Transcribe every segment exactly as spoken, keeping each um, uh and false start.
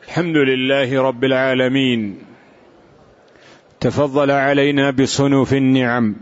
الحمد لله رب العالمين، تفضل علينا بصنوف النعم،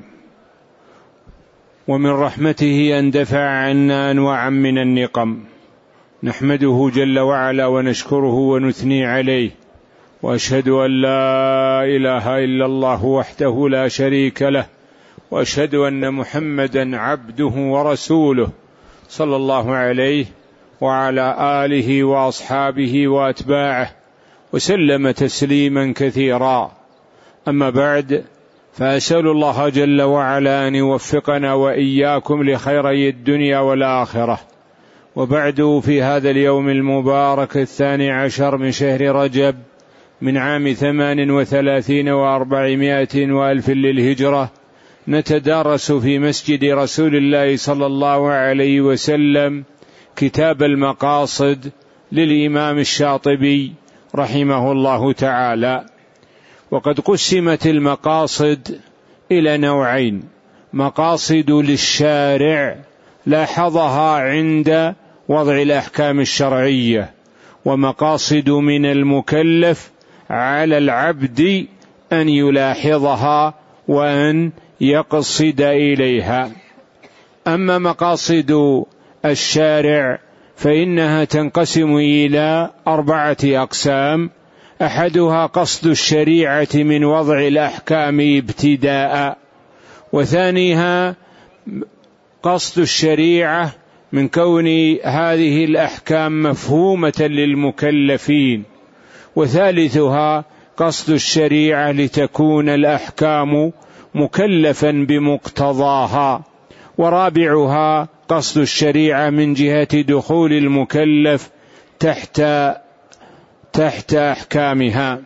ومن رحمته أن دفع عنا أنواعا من النقم. نحمده جل وعلا ونشكره ونثني عليه، وأشهد أن لا إله إلا الله وحده لا شريك له، وأشهد أن محمدا عبده ورسوله صلى الله عليه وعلى آله وأصحابه وأتباعه وسلم تسليما كثيرا. أما بعد، فأسأل الله جل وعلا أن يوفقنا وإياكم لخيري الدنيا والآخرة. وبعد، في هذا اليوم المبارك الثاني عشر من شهر رجب من عام ثمان وثلاثين وأربعمائة وألف للهجرة، نتدارس في مسجد رسول الله صلى الله عليه وسلم كتاب المقاصد للإمام الشاطبي رحمه الله تعالى. وقد قسمت المقاصد إلى نوعين: مقاصد للشارع لاحظها عند وضع الأحكام الشرعية، ومقاصد من المكلف على العبد أن يلاحظها وأن يقصد إليها. أما مقاصد الشارع فإنها تنقسم إلى أربعة أقسام: أحدها قصد الشريعة من وضع الأحكام ابتداء، وثانيها قصد الشريعة من كون هذه الأحكام مفهومة للمكلفين، وثالثها قصد الشريعة لتكون الأحكام مكلفا بمقتضاها، ورابعها قصد الشريعة من جهة دخول المكلف تحت تحت أحكامها.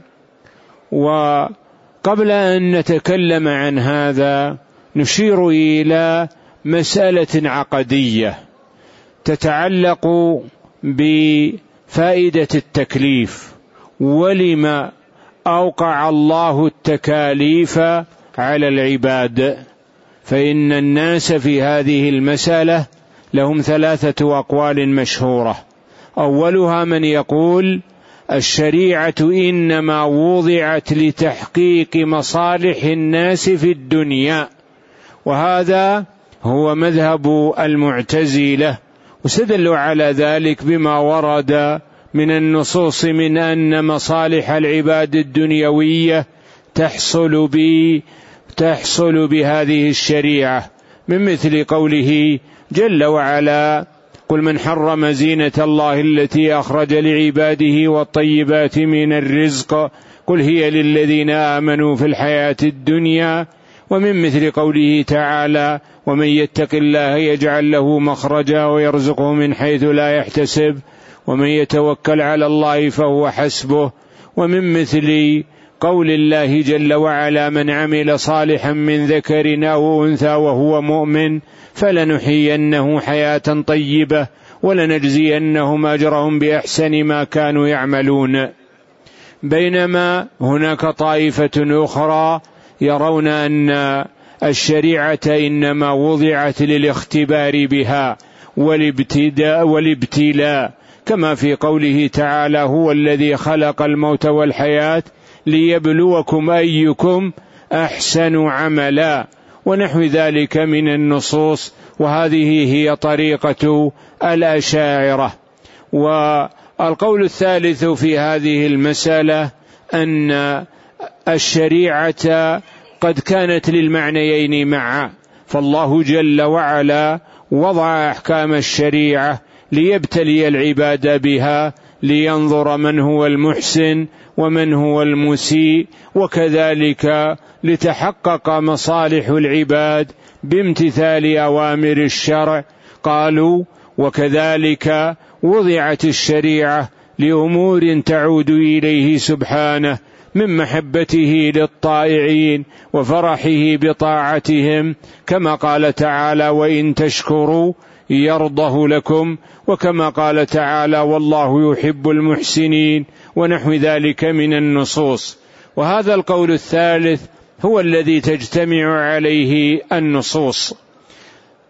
وقبل أن نتكلم عن هذا نشير إلى مسألة عقدية تتعلق بفائدة التكليف، ولما أوقع الله التكاليف على العباد. فإن الناس في هذه المسألة لهم ثلاثة أقوال مشهورة. أولها من يقول الشريعة إنما وضعت لتحقيق مصالح الناس في الدنيا، وهذا هو مذهب المعتزلة، واستدلوا على ذلك بما ورد من النصوص من أن مصالح العباد الدنيوية تحصل ب تحصل بهذه الشريعة، من مثل قوله جل وعلا: قل من حرم زينة الله التي أخرج لعباده والطيبات من الرزق قل هي للذين آمنوا في الحياة الدنيا. ومن مثل قوله تعالى: ومن يتق الله يجعل له مخرجا ويرزقه من حيث لا يحتسب ومن يتوكل على الله فهو حسبه. ومن مثل قول الله جل وعلا: من عمل صالحا من ذكر أو أنثى وهو مؤمن فلنحيينه حياة طيبة ولنجزينهم أجرهم بأحسن ما كانوا يعملون. بينما هناك طائفة أخرى يرون أن الشريعة إنما وضعت للاختبار بها والابتداء والابتلاء، كما في قوله تعالى: هو الذي خلق الموت والحياة ليبلوكم أيكم أحسن عملا، ونحو ذلك من النصوص. وهذه هي طريقة الأشاعرة. والقول الثالث في هذه المسألة أن الشريعة قد كانت للمعنيين معا، فالله جل وعلا وضع أحكام الشريعة ليبتلي العباد بها، لينظر من هو المحسن ومن هو المسيء، وكذلك لتحقق مصالح العباد بامتثال أوامر الشرع. قالوا: وكذلك وضعت الشريعة لأمور تعود إليه سبحانه من محبته للطائعين وفرحه بطاعتهم، كما قال تعالى: وإن تشكروا يرضه لكم، وكما قال تعالى: والله يحب المحسنين، ونحو ذلك من النصوص. وهذا القول الثالث هو الذي تجتمع عليه النصوص.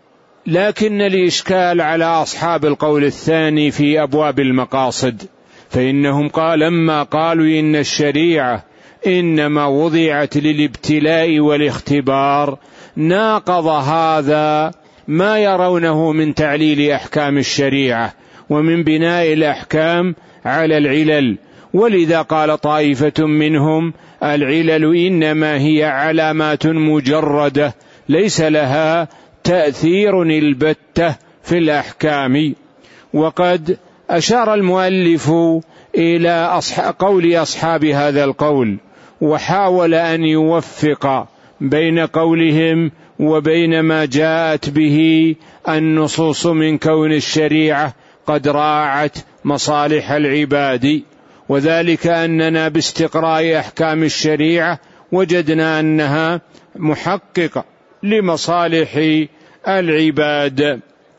لكن الإشكال على أصحاب القول الثاني في أبواب المقاصد، فإنهم قال لما قالوا إن الشريعة إنما وضعت للابتلاء والاختبار ناقض هذا ما يرونه من تعليل أحكام الشريعة ومن بناء الأحكام على العلل. ولذا قال طائفة منهم العلل إنما هي علامات مجردة ليس لها تأثير البتة في الأحكام. وقد أشار المؤلف إلى قول أصحاب هذا القول وحاول أن يوفق بين قولهم وبين ما جاءت به النصوص من كون الشريعة قد راعت مصالح العباد، وذلك أننا باستقراء أحكام الشريعة وجدنا أنها محققة لمصالح العباد،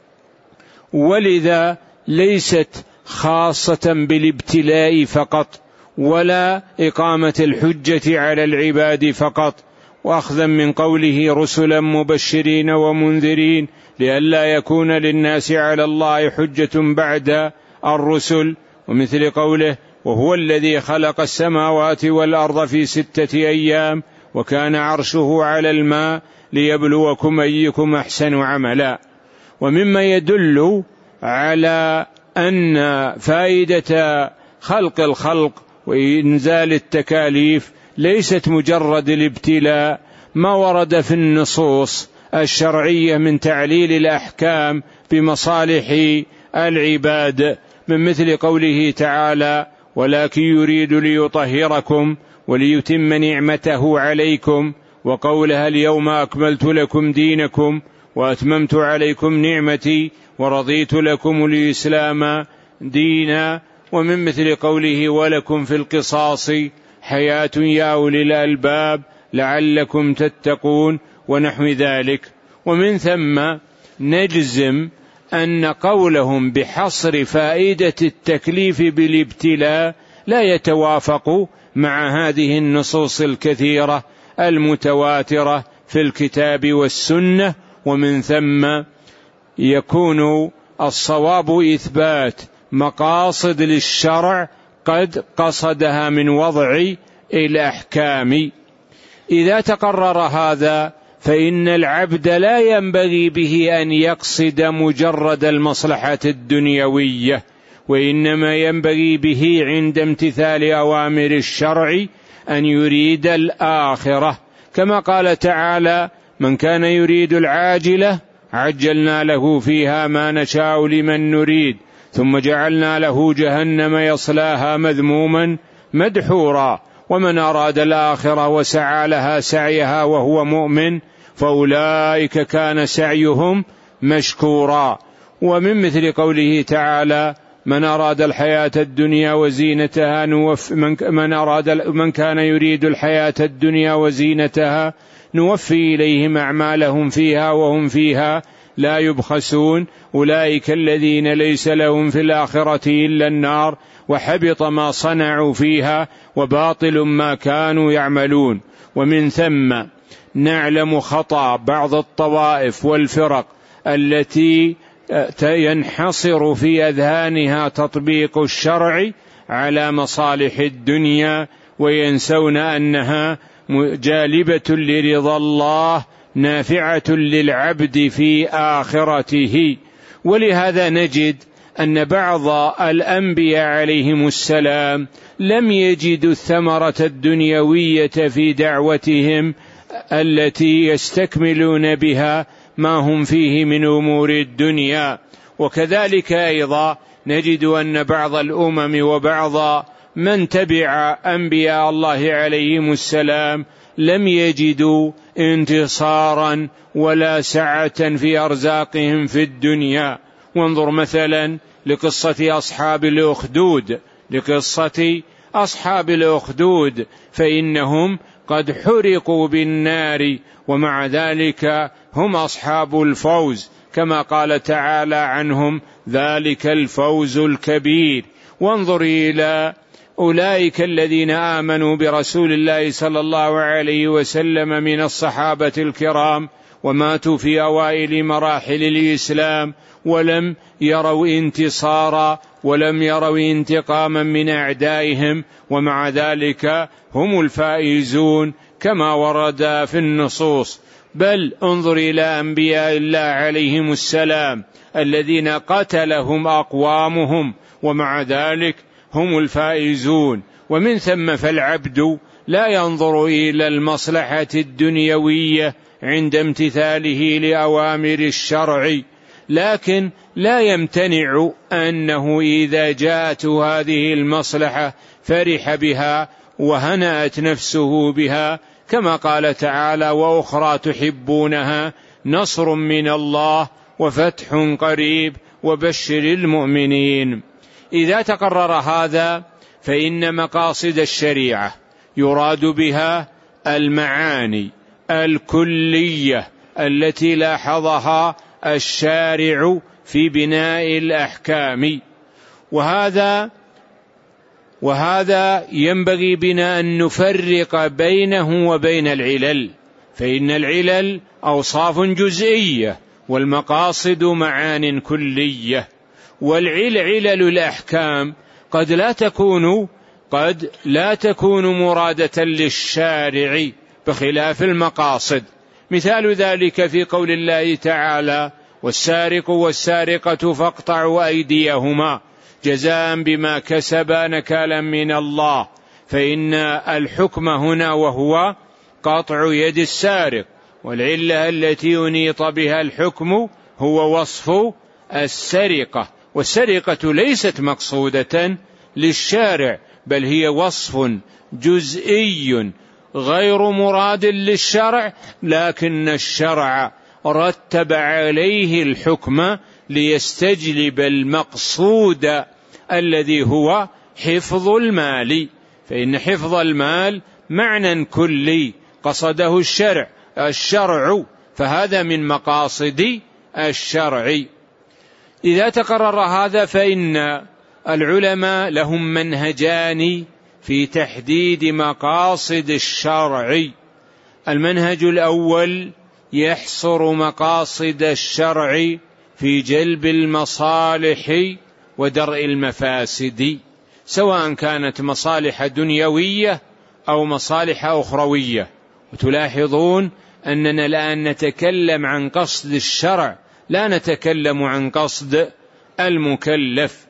ولذا ليست خاصة بالابتلاء فقط ولا إقامة الحجة على العباد فقط، وأخذا من قوله رسلا مبشرين ومنذرين لئلا يكون للناس على الله حجة بعد الرسل، ومثل قوله وهو الذي خلق السماوات والأرض في ستة أيام وكان عرشه على الماء ليبلوكم أيكم أحسن عملا. ومما يدل على أن فائدة خلق الخلق وإنزال التكاليف ليست مجرد الابتلاء ما ورد في النصوص الشرعية من تعليل الأحكام بمصالح العباد، من مثل قوله تعالى ولكن يريد ليطهركم وليتم نعمته عليكم، وقولها اليوم أكملت لكم دينكم وأتممت عليكم نعمتي ورضيت لكم الإسلام دينا، ومن مثل قوله ولكم في القصاص حياة يا أولي الألباب لعلكم تتقون ونحو ذلك. ومن ثم نجزم أن قولهم بحصر فائدة التكليف بالابتلاء لا يتوافق مع هذه النصوص الكثيرة المتواترة في الكتاب والسنة، ومن ثم يكون الصواب إثبات مقاصد للشرع قد قصدها من وضع الأحكام. إذا تقرر هذا فإن العبد لا ينبغي به أن يقصد مجرد المصلحة الدنيوية، وإنما ينبغي به عند امتثال أوامر الشرع أن يريد الآخرة، كما قال تعالى من كان يريد العاجلة عجلنا له فيها ما نشاء لمن نريد ثم جعلنا له جهنم يصلاها مذموما مدحورا ومن أراد الآخرة وسعى لها سعيها وهو مؤمن فأولئك كان سعيهم مشكورا. ومن مثل قوله تعالى من أراد الحياة الدنيا وزينتها نوف من, من, أراد من كان يريد الحياة الدنيا وزينتها نوفي إليهم أعمالهم فيها وهم فيها لا يبخسون أولئك الذين ليس لهم في الآخرة إلا النار وحبط ما صنعوا فيها وباطل ما كانوا يعملون. ومن ثم نعلم خطأ بعض الطوائف والفرق التي ينحصر في أذهانها تطبيق الشرع على مصالح الدنيا وينسون أنها جالبة لرضا الله نافعة للعبد في آخرته. ولهذا نجد أن بعض الأنبياء عليهم السلام لم يجدوا الثمرة الدنيوية في دعوتهم التي يستكملون بها ما هم فيه من أمور الدنيا. وكذلك أيضا نجد أن بعض الأمم وبعض من تبع أنبياء الله عليهم السلام لم يجدوا انتصارا ولا سعة في أرزاقهم في الدنيا. وانظر مثلا لقصة أصحاب الأخدود لقصة أصحاب الأخدود فإنهم قد حرقوا بالنار ومع ذلك هم أصحاب الفوز كما قال تعالى عنهم ذلك الفوز الكبير. وانظر إلى أولئك الذين آمنوا برسول الله صلى الله عليه وسلم من الصحابة الكرام وماتوا في أوائل مراحل الإسلام ولم يروا انتصارا ولم يروا انتقاما من أعدائهم، ومع ذلك هم الفائزون كما ورد في النصوص. بل انظر إلى أنبياء الله عليهم السلام الذين قتلهم أقوامهم ومع ذلك هم الفائزون. ومن ثم فالعبد لا ينظر إلى المصلحة الدنيوية عند امتثاله لأوامر الشرع، لكن لا يمتنع أنه إذا جاءت هذه المصلحة فرح بها وهنأت نفسه بها، كما قال تعالى: وأخرى تحبونها نصر من الله وفتح قريب وبشر المؤمنين. إذا تقرر هذا فإن مقاصد الشريعة يراد بها المعاني الكلية التي لاحظها الشارع في بناء الأحكام، وهذا وهذا ينبغي بنا أن نفرق بينه وبين العلل، فإن العلل أوصاف جزئية والمقاصد معان كلية. والعلل علل الأحكام قد لا تكون قد لا تكون مرادة للشارع بخلاف المقاصد. مثال ذلك في قول الله تعالى: والسارق والسارقة فاقطعوا أيديهما جزاء بما كسبا نكالا من الله. فإن الحكم هنا وهو قطع يد السارق، والعلة التي ينيط بها الحكم هو وصف السرقة، والسرقة ليست مقصودة للشارع بل هي وصف جزئي غير مراد للشرع، لكن الشرع رتب عليه الحكم ليستجلب المقصود الذي هو حفظ المال، فإن حفظ المال معنى كلي قصده الشرع الشرع فهذا من مقاصد الشرع. إذا تقرر هذا فإن العلماء لهم منهجان في تحديد مقاصد الشرع. المنهج الأول يحصر مقاصد الشرع في جلب المصالح ودرء المفاسد، سواء كانت مصالح دنيوية أو مصالح أخروية. وتلاحظون أننا الآن نتكلم عن قصد الشرع لا نتكلم عن قصد المكلف.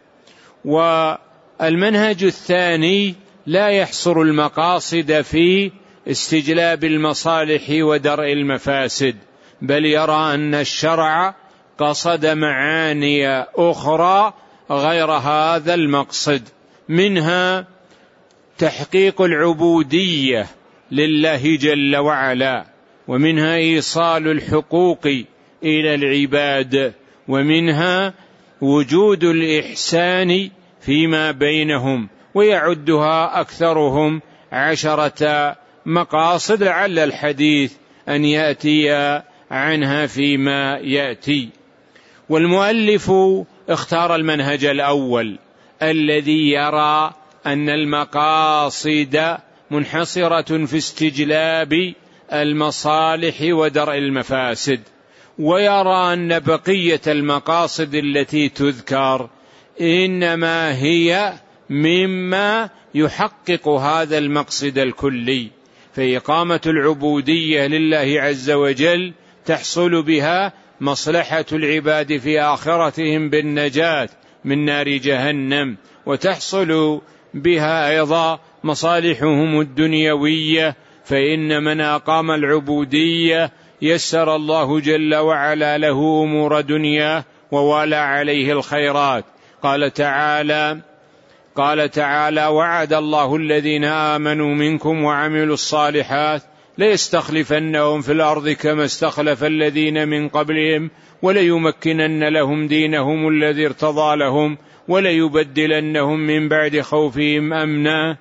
والمنهج الثاني لا يحصر المقاصد في استجلاب المصالح ودرء المفاسد، بل يرى أن الشرع قصد معاني أخرى غير هذا المقصد، منها تحقيق العبودية لله جل وعلا، ومنها إيصال الحقوق إلى العباد، ومنها وجود الإحسان فيما بينهم، ويعدها أكثرهم عشرة مقاصد لعل الحديث أن يأتي عنها فيما يأتي. والمؤلف اختار المنهج الأول الذي يرى أن المقاصد منحصرة في استجلاب المصالح ودرء المفاسد، ويرى أن بقية المقاصد التي تذكر إنما هي مما يحقق هذا المقصد الكلي. فإقامة العبودية لله عز وجل تحصل بها مصلحة العباد في آخرتهم بالنجاة من نار جهنم، وتحصل بها أيضا مصالحهم الدنيوية، فإن من أقام العبودية يسر الله جل وعلا له أمور دنياه ووالى عليه الخيرات. قال تعالى قال تعالى: وعد الله الذين آمنوا منكم وعملوا الصالحات ليستخلفنهم في الأرض كما استخلف الذين من قبلهم وليمكنن لهم دينهم الذي ارتضى لهم وليبدلنهم من بعد خوفهم أمنا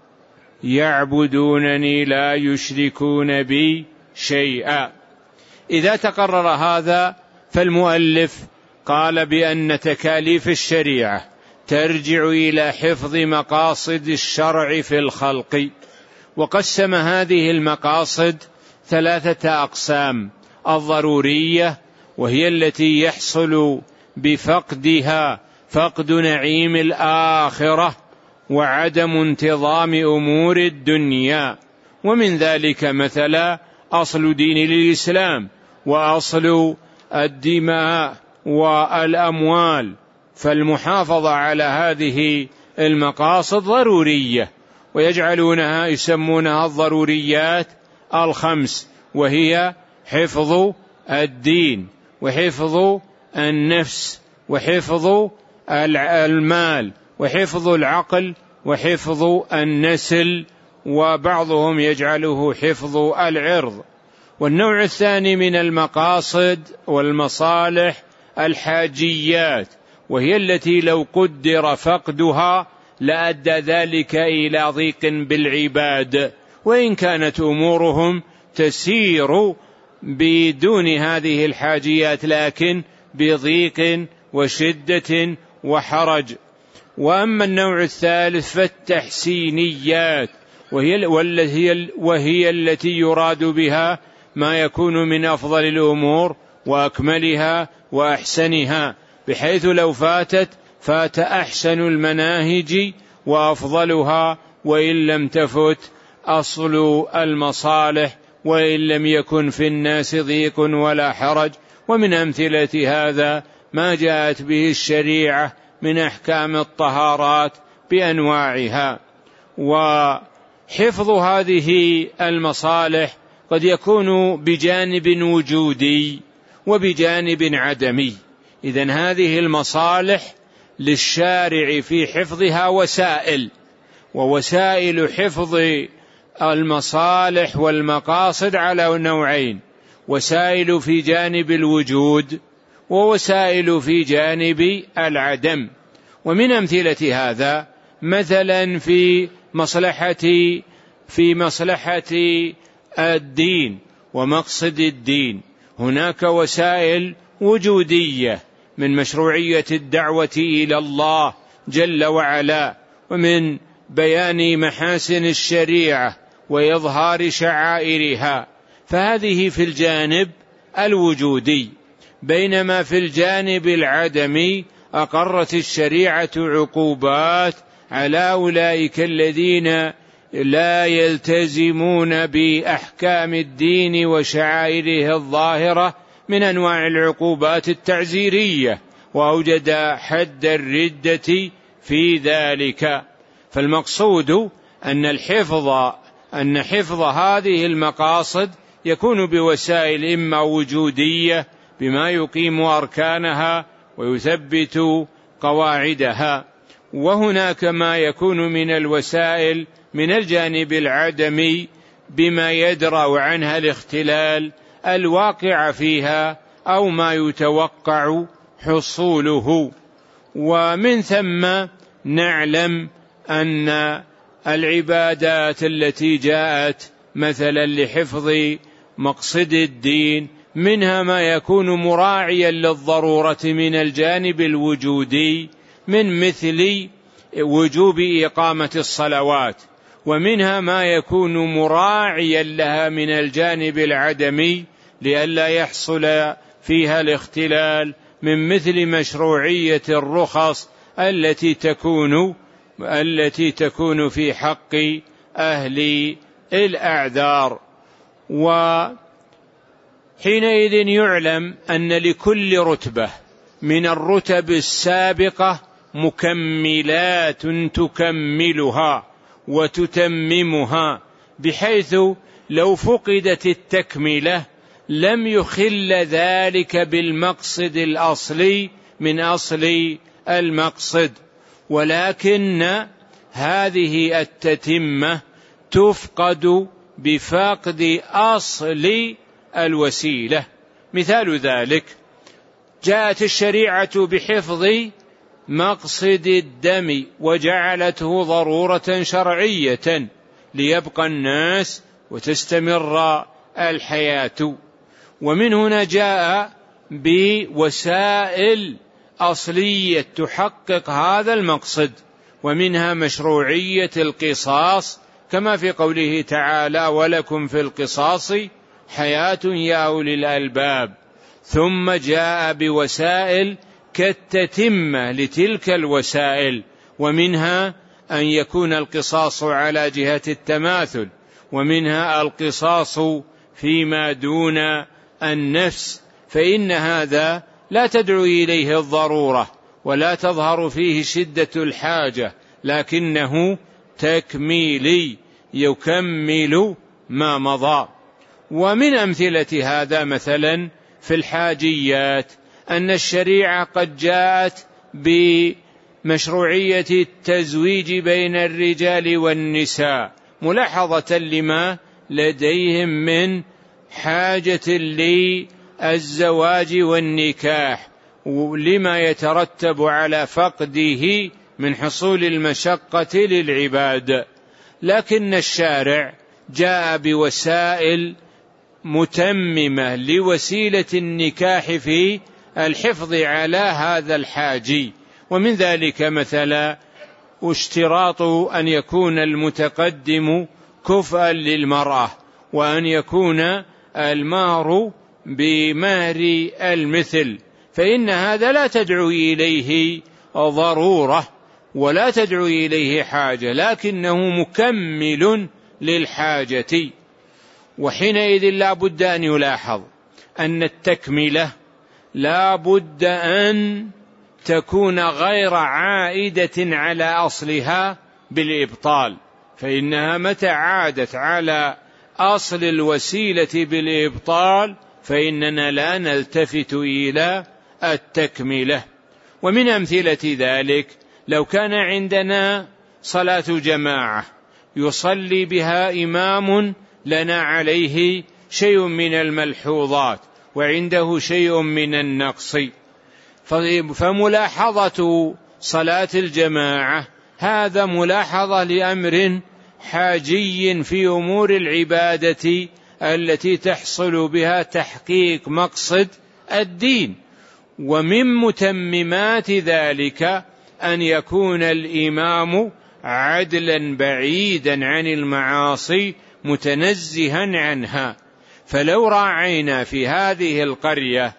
يعبدونني لا يشركون بي شيئا. إذا تقرر هذا فالمؤلف قال بأن تكاليف الشريعة ترجع إلى حفظ مقاصد الشرع في الخلق، وقسم هذه المقاصد ثلاثة أقسام: الضرورية وهي التي يحصل بفقدها، فقد نعيم الآخرة وعدم انتظام أمور الدنيا. ومن ذلك مثلا أصل دين الإسلام وأصل الدماء والأموال، فالمحافظة على هذه المقاصد ضرورية، ويجعلونها يسمونها الضروريات الخمس، وهي حفظ الدين وحفظ النفس وحفظ المال وحفظ العقل وحفظ النسل، وبعضهم يجعله حفظ العرض. والنوع الثاني من المقاصد والمصالح الحاجيات، وهي التي لو قدر فقدها لأدى ذلك إلى ضيق بالعباد، وإن كانت أمورهم تسير بدون هذه الحاجيات لكن بضيق وشدة وحرج. وأما النوع الثالث فالتحسينيات، وهي, وهي التي يراد بها ما يكون من أفضل الأمور وأكملها وأحسنها، بحيث لو فاتت فات أحسن المناهج وأفضلها، وإن لم تفت أصل المصالح، وإن لم يكن في الناس ضيق ولا حرج. ومن أمثلة هذا ما جاءت به الشريعة من أحكام الطهارات بأنواعها. وحفظ هذه المصالح قد يكون بجانب وجودي وبجانب عدمي. إذن هذه المصالح للشارع في حفظها وسائل، ووسائل حفظ المصالح والمقاصد على نوعين: وسائل في جانب الوجود ووسائل في جانب العدم. ومن أمثلة هذا مثلا في مصلحة في مصلحة الدين ومقصد الدين، هناك وسائل وجودية من مشروعية الدعوة إلى الله جل وعلا، ومن بيان محاسن الشريعة وإظهار شعائرها، فهذه في الجانب الوجودي. بينما في الجانب العدمي أقرت الشريعة عقوبات على أولئك الذين لا يلتزمون بأحكام الدين وشعائره الظاهرة من أنواع العقوبات التعزيرية، وأوجد حد الردة في ذلك. فالمقصود أن الحفظ أن حفظ هذه المقاصد يكون بوسائل إما وجودية بما يقيم أركانها ويثبت قواعدها، وهناك ما يكون من الوسائل من الجانب العدمي بما يدرأ عنها الاختلال الواقع فيها أو ما يتوقع حصوله. ومن ثم نعلم أن العبادات التي جاءت مثلا لحفظ مقصد الدين منها ما يكون مراعيا للضرورة من الجانب الوجودي، من مثل وجوب إقامة الصلوات، ومنها ما يكون مراعيا لها من الجانب العدمي لئلا يحصل فيها الاختلال، من مثل مشروعية الرخص التي تكون التي تكون في حق أهل الأعذار. وحينئذ يعلم أن لكل رتبة من الرتب السابقة مكملات تكملها وتتممها، بحيث لو فقدت التكملة لم يخل ذلك بالمقصد الأصلي من أصل المقصد، ولكن هذه التتمة تفقد بفقد أصل الوسيلة. مثال ذلك جاءت الشريعة بحفظ مقصد الدم وجعلته ضرورة شرعية ليبقى الناس وتستمر الحياة، ومن هنا جاء بوسائل أصلية تحقق هذا المقصد، ومنها مشروعية القصاص كما في قوله تعالى: ولكم في القصاص حياة يا أولي الألباب. ثم جاء بوسائل كالتتمة لتلك الوسائل، ومنها أن يكون القصاص على جهة التماثل، ومنها القصاص فيما دون النفس، فإن هذا لا تدعو إليه الضرورة ولا تظهر فيه شدة الحاجة، لكنه تكميلي يكمل ما مضى. ومن أمثلة هذا مثلا في الحاجيات أن الشريعة قد جاءت بمشروعية التزويج بين الرجال والنساء، ملاحظة لما لديهم من حاجة للزواج والنكاح، ولما يترتب على فقده من حصول المشقة للعباد. لكن الشارع جاء بوسائل متممة لوسيلة النكاح في الحفظ على هذا الحاجي، ومن ذلك مثلا اشتراط أن يكون المتقدم كفءا للمرأة، وأن يكون المهر بمهر المثل، فإن هذا لا تدعو إليه ضرورة ولا تدعو إليه حاجة، لكنه مكمل للحاجة. وحينئذ لا بد أن يلاحظ أن التكملة لا بد أن تكون غير عائدة على أصلها بالإبطال، فإنها متى عادت على أصل الوسيلة بالإبطال فإننا لا نلتفت إلى التكملة. ومن أمثلة ذلك لو كان عندنا صلاة جماعة يصلي بها إمام لنا عليه شيء من الملحوظات وعنده شيء من النقص، فملاحظة صلاة الجماعة هذا ملاحظة لأمر حاجي في أمور العبادة التي تحصل بها تحقيق مقصد الدين. ومن متممات ذلك أن يكون الإمام عدلا بعيدا عن المعاصي متنزها عنها، فلو راعينا في هذه القرية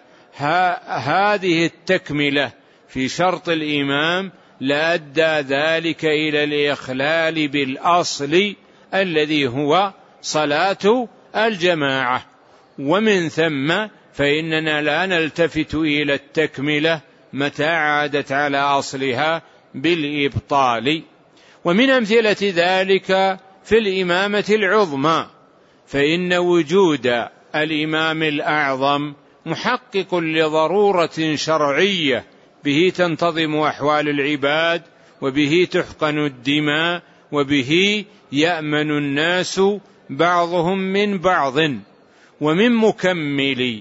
هذه التكملة في شرط الإمام لأدى ذلك إلى الإخلال بالأصل الذي هو صلاة الجماعة، ومن ثم فإننا لا نلتفت إلى التكملة متى عادت على أصلها بالإبطال. ومن أمثلة ذلك في الإمامة العظمى، فإن وجود الإمام الأعظم محقق لضرورة شرعية به تنتظم أحوال العباد، وبه تحقن الدماء، وبه يأمن الناس بعضهم من بعض. ومن مكمل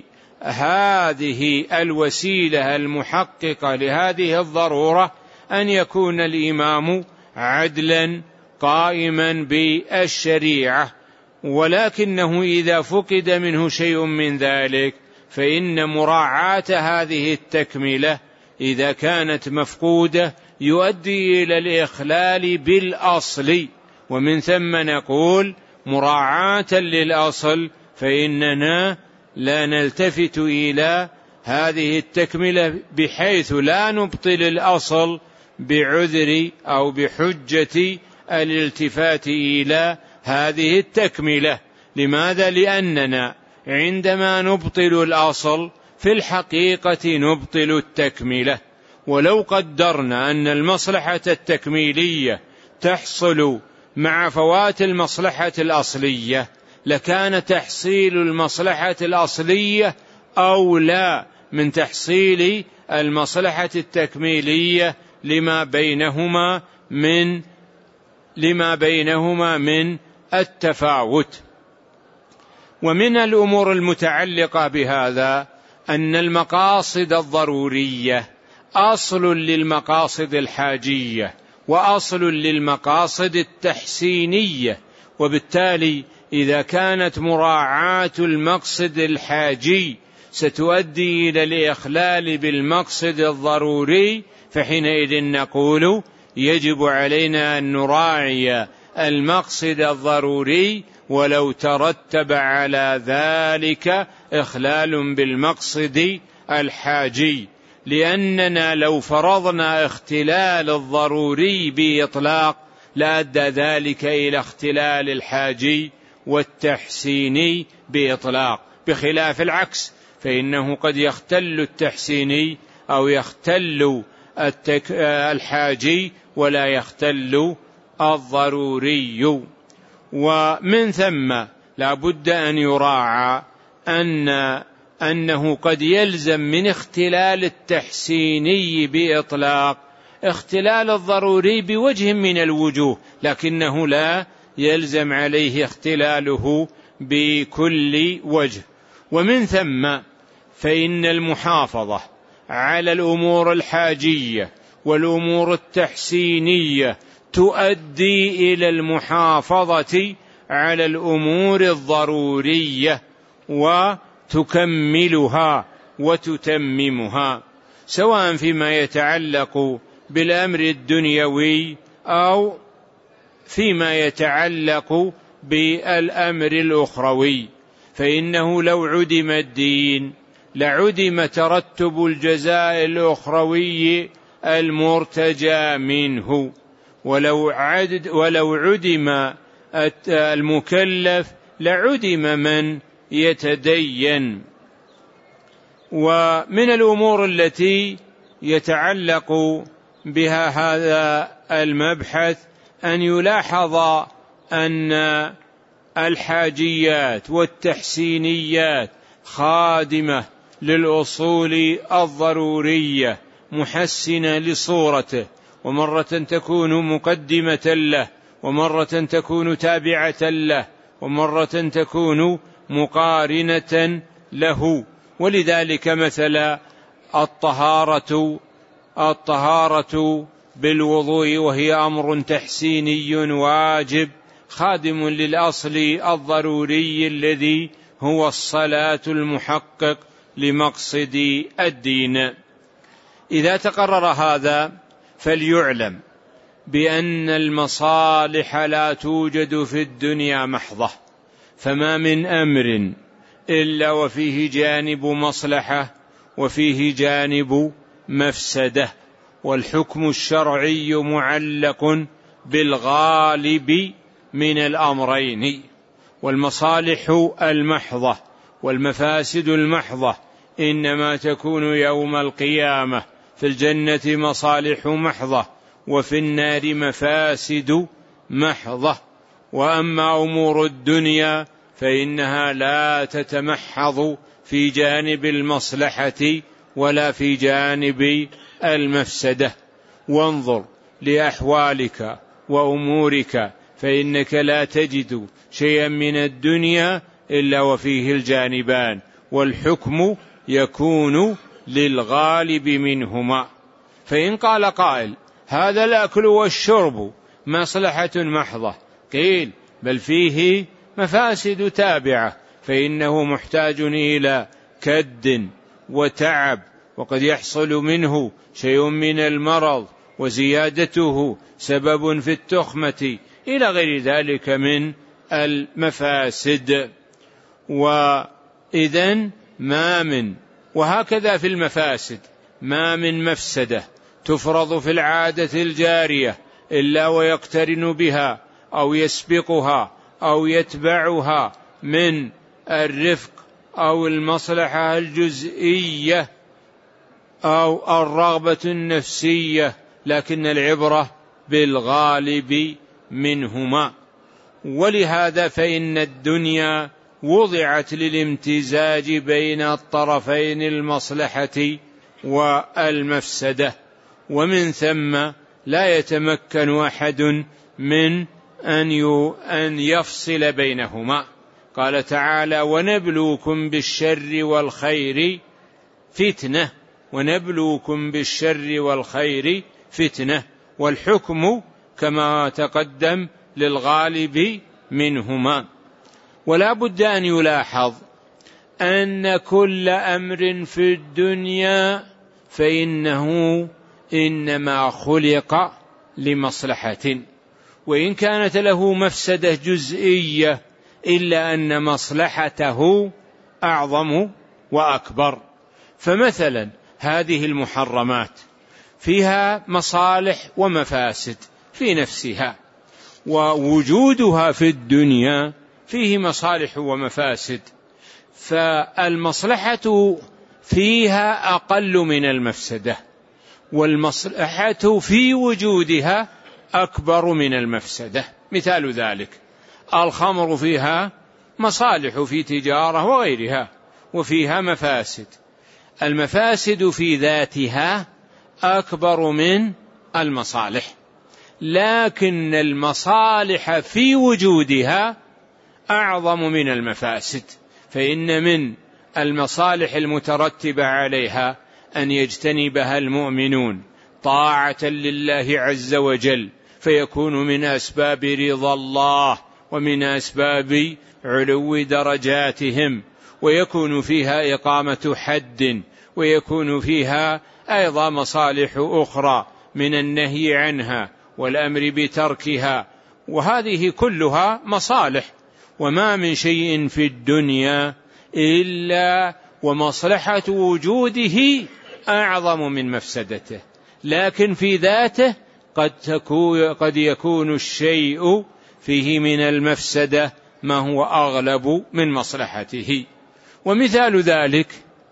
هذه الوسيلة المحققة لهذه الضرورة أن يكون الإمام عدلا قائما بالشريعة، ولكنه إذا فقد منه شيء من ذلك فإن مراعاة هذه التكملة إذا كانت مفقودة يؤدي إلى الإخلال بالأصل، ومن ثم نقول مراعاة للأصل فإننا لا نلتفت إلى هذه التكملة بحيث لا نبطل الأصل بعذر أو بحجة الالتفات إلى هذه التكملة. لماذا؟ لأننا عندما نبطل الأصل في الحقيقة نبطل التكملة. ولو قدرنا أن المصلحة التكميلية تحصل مع فوات المصلحة الأصلية لكان تحصيل المصلحة الأصلية أولى من تحصيل المصلحة التكميلية لما بينهما من لما بينهما من التفاوت. ومن الأمور المتعلقة بهذا أن المقاصد الضرورية أصل للمقاصد الحاجية وأصل للمقاصد التحسينية، وبالتالي إذا كانت مراعاة المقصد الحاجي ستؤدي إلى الإخلال بالمقصد الضروري فحينئذ نقول يجب علينا أن نراعي المقصد الضروري ولو ترتب على ذلك إخلال بالمقصد الحاجي. لأننا لو فرضنا اختلال الضروري بإطلاق لأدى ذلك إلى اختلال الحاجي والتحسيني بإطلاق، بخلاف العكس، فإنه قد يختل التحسيني أو يختل الحاجي ولا يختل الضروري. ومن ثم لا بد أن يراعى أن أنه قد يلزم من اختلال التحسيني بإطلاق اختلال الضروري بوجه من الوجوه، لكنه لا يلزم عليه اختلاله بكل وجه. ومن ثم فإن المحافظة على الأمور الحاجية والأمور التحسينية تؤدي إلى المحافظة على الأمور الضرورية وتكملها وتتممها، سواء فيما يتعلق بالأمر الدنيوي أو فيما يتعلق بالأمر الأخروي. فإنه لو عدم الدين لعدم ترتب الجزاء الأخروي المرتجى منه، ولو, عد ولو عدم المكلف لعدم من يتدين. ومن الأمور التي يتعلق بها هذا المبحث أن يلاحظ أن الحاجيات والتحسينيات خادمة للأصول الضرورية محسنة لصورته، ومرة تكون مقدمة له، ومرة تكون تابعة له، ومرة تكون مقارنة له. ولذلك مثلا الطهارة الطهارة بالوضوء وهي أمر تحسيني واجب خادم للأصل الضروري الذي هو الصلاة المحقق لمقصد الدين. إذا تقرر هذا فليعلم بأن المصالح لا توجد في الدنيا محضة، فما من أمر إلا وفيه جانب مصلحة وفيه جانب مفسدة، والحكم الشرعي معلق بالغالب من الأمرين. والمصالح المحضة والمفاسد المحضة إنما تكون يوم القيامة، في الجنة مصالح محضة وفي النار مفاسد محضة. وأما أمور الدنيا فإنها لا تتمحض في جانب المصلحة ولا في جانب المفسدة. وانظر لأحوالك وأمورك فإنك لا تجد شيئا من الدنيا إلا وفيه الجانبان، والحكم يكون للغالب منهما. فإن قال قائل هذا الأكل والشرب مصلحة محضة، قيل بل فيه مفاسد تابعة، فإنه محتاج إلى كد وتعب، وقد يحصل منه شيء من المرض وزيادته سبب في التخمة إلى غير ذلك من المفاسد. وإذن ما من وهكذا في المفاسد ما من مفسدة تفرض في العادة الجارية إلا ويقترن بها أو يسبقها أو يتبعها من الرفق أو المصلحة الجزئية أو الرغبة النفسية، لكن العبرة بالغالب منهما. ولهذا فإن الدنيا وضعت للامتزاج بين الطرفين المصلحة والمفسدة، ومن ثم لا يتمكن أحد من أن يفصل بينهما. قال تعالى ونبلوكم بالشر والخير فتنة، ونبلوكم بالشر والخير فتنة، والحكم كما تقدم للغالب منهما. ولا بد أن يلاحظ أن كل أمر في الدنيا فإنه إنما خلق لمصلحة، وإن كانت له مفسدة جزئية إلا أن مصلحته أعظم وأكبر. فمثلا هذه المحرمات فيها مصالح ومفاسد في نفسها، ووجودها في الدنيا فيه مصالح ومفاسد، فالمصلحة فيها أقل من المفسدة، والمصلحة في وجودها أكبر من المفسدة. مثال ذلك الخمر فيها مصالح في تجارة وغيرها، وفيها مفاسد، المفاسد في ذاتها أكبر من المصالح، لكن المصالح في وجودها أعظم من المفاسد، فإن من المصالح المترتبة عليها أن يجتنبها المؤمنون طاعة لله عز وجل، فيكون من أسباب رضا الله ومن أسباب علو درجاتهم، ويكون فيها إقامة حد، ويكون فيها أيضا مصالح أخرى من النهي عنها والأمر بتركها، وهذه كلها مصالح. وما من شيء في الدنيا إلا ومصلحة وجوده أعظم من مفسدته، لكن في ذاته قد, تكون قد يكون الشيء فيه من المفسدة ما هو أغلب من مصلحته. ومثال ذلك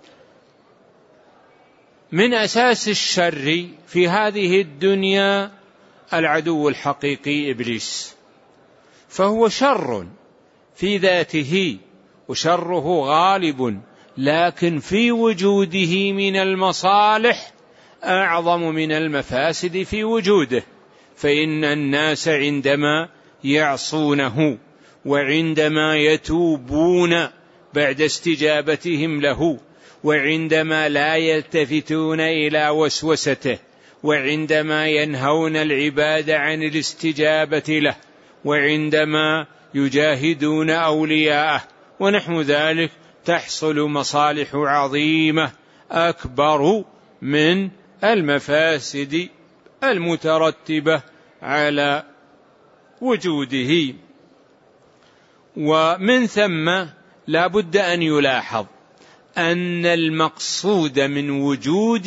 من أساس الشر في هذه الدنيا العدو الحقيقي إبليس، فهو شر في ذاته وشره غالب، لكن في وجوده من المصالح أعظم من المفاسد في وجوده، فإن الناس عندما يعصونه وعندما يتوبون بعد استجابتهم له، وعندما لا يلتفتون إلى وسوسته، وعندما ينهون العباد عن الاستجابة له، وعندما يجاهدون أولياءه ونحو ذلك، تحصل مصالح عظيمة أكبر من المفاسد المترتبة على وجوده. ومن ثم لا بد أن يلاحظ أن المقصود من وجود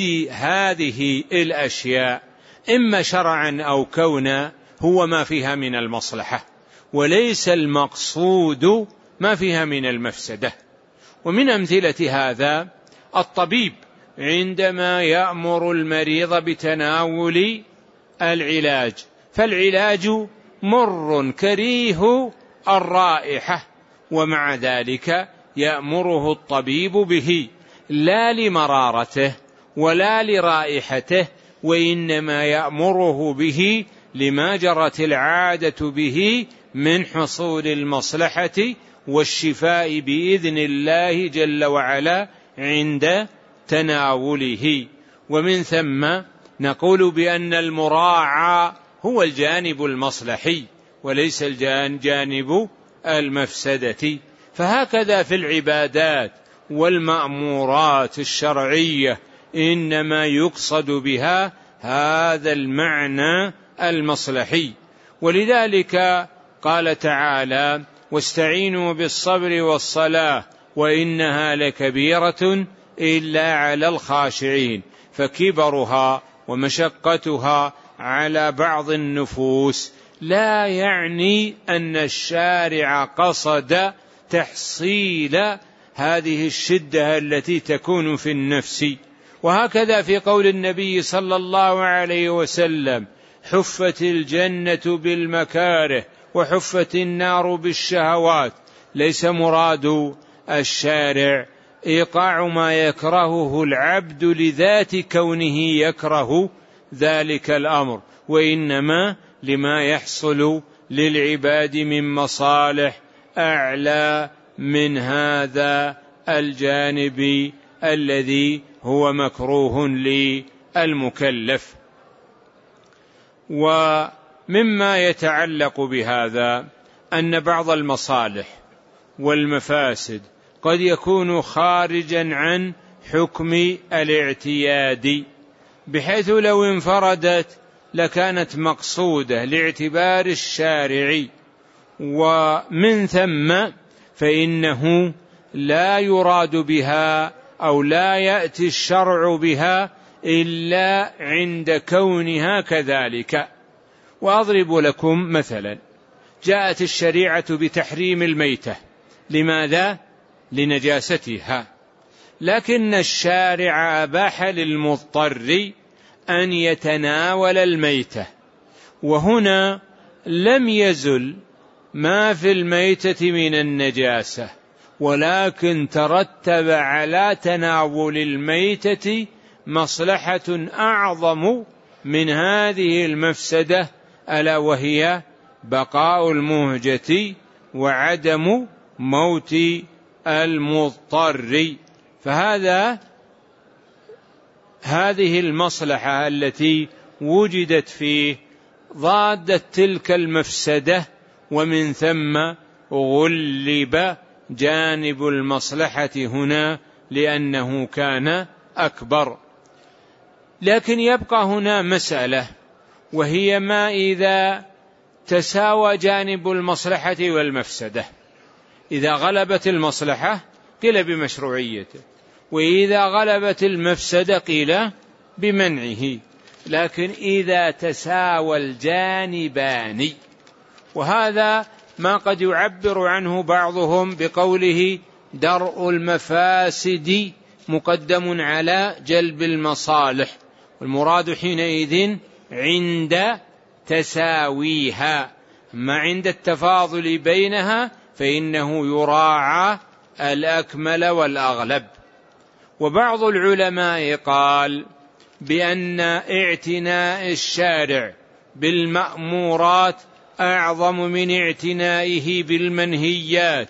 هذه الأشياء إما شرعا أو كونا هو ما فيها من المصلحة، وليس المقصود ما فيها من المفسدة. ومن أمثلة هذا الطبيب عندما يأمر المريض بتناول العلاج، فالعلاج مر كريه الرائحة، ومع ذلك يأمره الطبيب به لا لمرارته ولا لرائحته، وإنما يأمره به لما جرت العادة به من حصول المصلحة والشفاء بإذن الله جل وعلا عند تناوله. ومن ثم نقول بأن المراعى هو الجانب المصلحي وليس الجانب المفسدة. فهكذا في العبادات والمأمورات الشرعية إنما يقصد بها هذا المعنى المصلحي. ولذلك قال تعالى: واستعينوا بالصبر والصلاة وإنها لكبيرة إلا على الخاشعين. فكبرها ومشقتها على بعض النفوس لا يعني أن الشارع قصد تحصيل هذه الشدة التي تكون في النفس. وهكذا في قول النبي صلى الله عليه وسلم: حفت الجنة بالمكاره وحفت النار بالشهوات. ليس مراد الشارع إيقاع ما يكرهه العبد لذات كونه يكره ذلك الأمر، وإنما لما يحصل للعباد من مصالح أعلى من هذا الجانب الذي هو مكروه للمكلف. ومما يتعلق بهذا أن بعض المصالح والمفاسد قد يكون خارجا عن حكم الاعتياد، بحيث لو انفردت لكانت مقصودة لاعتبار الشارع، ومن ثم فإنه لا يراد بها أو لا يأتي الشرع بها إلا عند كونها كذلك. وأضرب لكم مثلا، جاءت الشريعة بتحريم الميتة، لماذا؟ لنجاستها، لكن الشارع أباح للمضطر أن يتناول الميتة، وهنا لم يزل ما في الميتة من النجاسة، ولكن ترتب على تناول الميتة مصلحة أعظم من هذه المفسدة، ألا وهي بقاء المهجة وعدم موت المضطر. فهذا هذه المصلحة التي وجدت فيه ضادت تلك المفسدة، ومن ثم غلب جانب المصلحة هنا لأنه كان أكبر. لكن يبقى هنا مسألة، وهي ما إذا تساوى جانب المصلحة والمفسدة. إذا غلبت المصلحة قيل بمشروعيته، وإذا غلبت المفسدة قيل بمنعه. لكن إذا تساوى الجانبان، وهذا ما قد يعبر عنه بعضهم بقوله درء المفاسد مقدم على جلب المصالح، والمراد حينئذ عند تساويها، ما عند التفاضل بينها فإنه يراعى الأكمل والأغلب. وبعض العلماء قال بأن اعتناء الشارع بالمأمورات أعظم من اعتنائه بالمنهيات،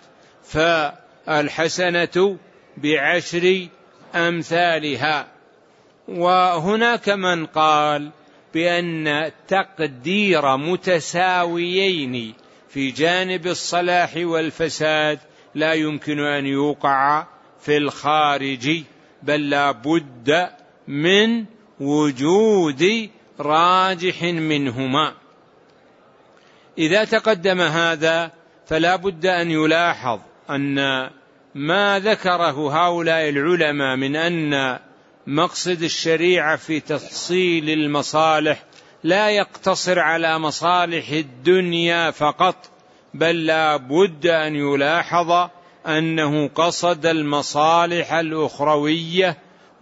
فالحسنة بعشر أمثالها. وهناك من قال بأن تقدير متساويين في جانب الصلاح والفساد لا يمكن أن يوقع في الخارج، بل لا بد من وجود راجح منهما. إذا تقدم هذا فلا بد أن يلاحظ أن ما ذكره هؤلاء العلماء من أن مقصد الشريعة في تفصيل المصالح لا يقتصر على مصالح الدنيا فقط، بل لا بد أن يلاحظ أنه قصد المصالح الأخروية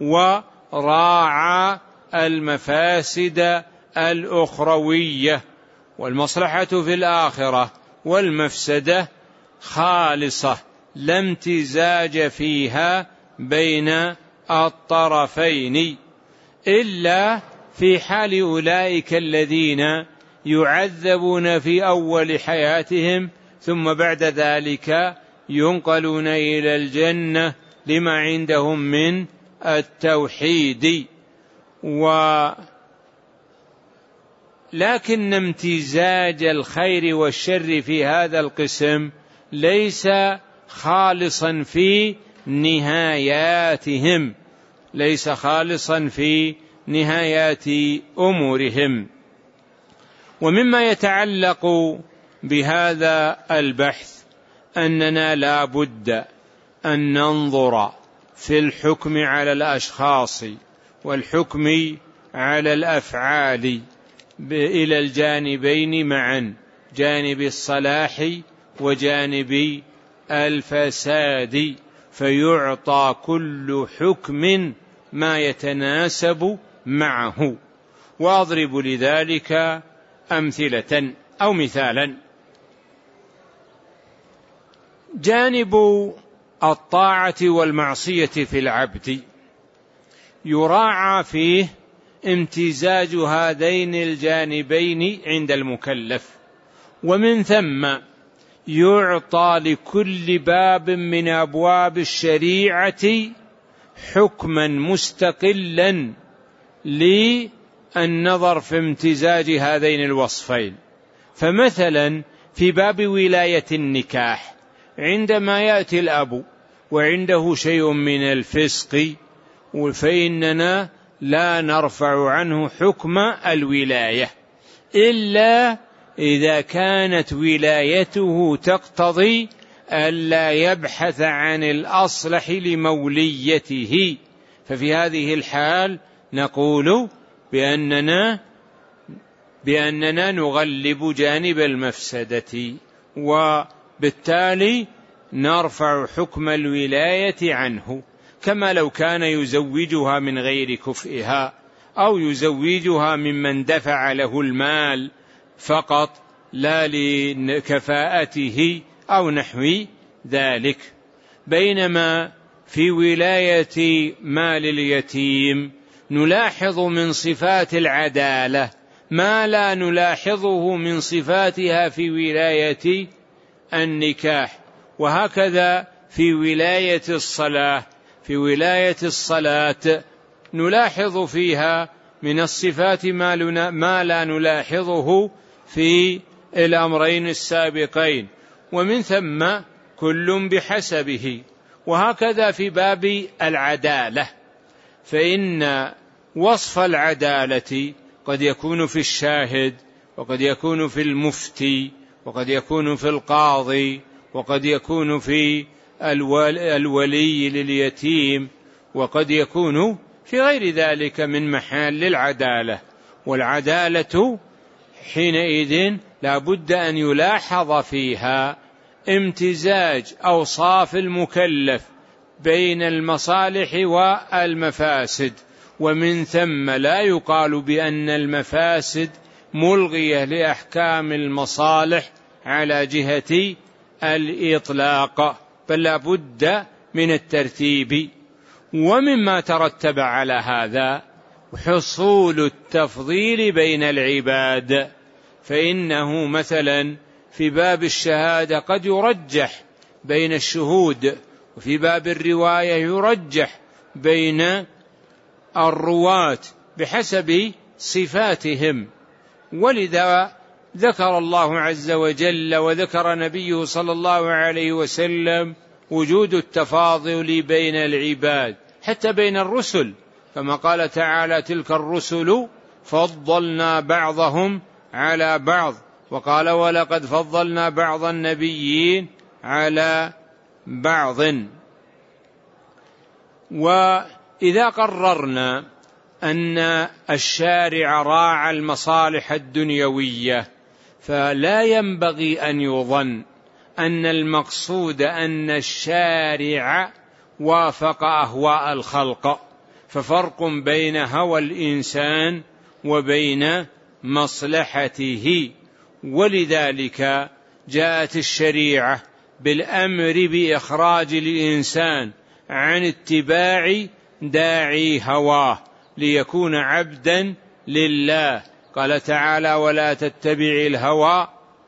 وراعى المفاسد الأخروية، والمصلحة في الآخرة والمفسدة خالصة لا امتزاج فيها بين الطرفين، إلا في حال أولئك الذين يعذبون في أول حياتهم ثم بعد ذلك ينقلون إلى الجنة لما عندهم من التوحيد. ولكن امتزاج الخير والشر في هذا القسم ليس خالصا في نهاياتهم، ليس خالصا في نهايات أمورهم. ومما يتعلق بهذا البحث أننا لا بد أن ننظر في الحكم على الأشخاص والحكم على الأفعال إلى الجانبين معا، جانب الصلاح وجانب الفساد، فيعطى كل حكم ما يتناسب معه. وأضرب لذلك أمثلة أو مثالا. جانب الطاعة والمعصية في العبد يراعى فيه امتزاج هذين الجانبين عند المكلف، ومن ثم يعطى لكل باب من أبواب الشريعة حكما مستقلا للنظر في امتزاج هذين الوصفين. فمثلا في باب ولاية النكاح، عندما يأتي الأب وعنده شيء من الفسق فإننا لا نرفع عنه حكم الولاية إلا إذا كانت ولايته تقتضي ألا يبحث عن الأصلح لموليته، ففي هذه الحال نقول بأننا بأننا نغلب جانب المفسدة، وبالتالي نرفع حكم الولاية عنه، كما لو كان يزوجها من غير كفئها أو يزوجها ممن دفع له المال فقط لا لكفاءته أو نحو ذلك. بينما في ولاية مال اليتيم نلاحظ من صفات العدالة ما لا نلاحظه من صفاتها في ولاية النكاح. وهكذا في ولاية الصلاة، في ولاية الصلاة نلاحظ فيها من الصفات ما لا نلاحظه في الأمرين السابقين، ومن ثم كل بحسبه. وهكذا في باب العدالة، فإن وصف العدالة قد يكون في الشاهد، وقد يكون في المفتي، وقد يكون في القاضي، وقد يكون في الولي لليتيم، وقد يكون في غير ذلك من محال العدالة. والعدالة حينئذ لا بد أن يلاحظ فيها امتزاج أوصاف المكلف بين المصالح والمفاسد، ومن ثم لا يقال بأن المفاسد ملغية لأحكام المصالح على جهة الإطلاق، بل لا بد من الترتيب. ومما ترتب على هذا حصول التفضيل بين العباد، فإنه مثلا في باب الشهادة قد يرجح بين الشهود، وفي باب الرواية يرجح بين الرواة بحسب صفاتهم. ولذا ذكر الله عز وجل وذكر نبيه صلى الله عليه وسلم وجود التفاضل بين العباد حتى بين الرسل، كما قال تعالى: تلك الرسل فضلنا بعضهم على بعض، وقال: ولقد فضلنا بعض النبيين على بعض. وإذا قررنا أن الشارع راعى المصالح الدنيوية، فلا ينبغي أن يظن أن المقصود أن الشارع وافق أهواء الخلق، ففرق بين هوى الإنسان وبين مصلحته. ولذلك جاءت الشريعة بالأمر بإخراج الإنسان عن اتباع داعي هواه ليكون عبدا لله. قال تعالى: ولا تتبع الهوى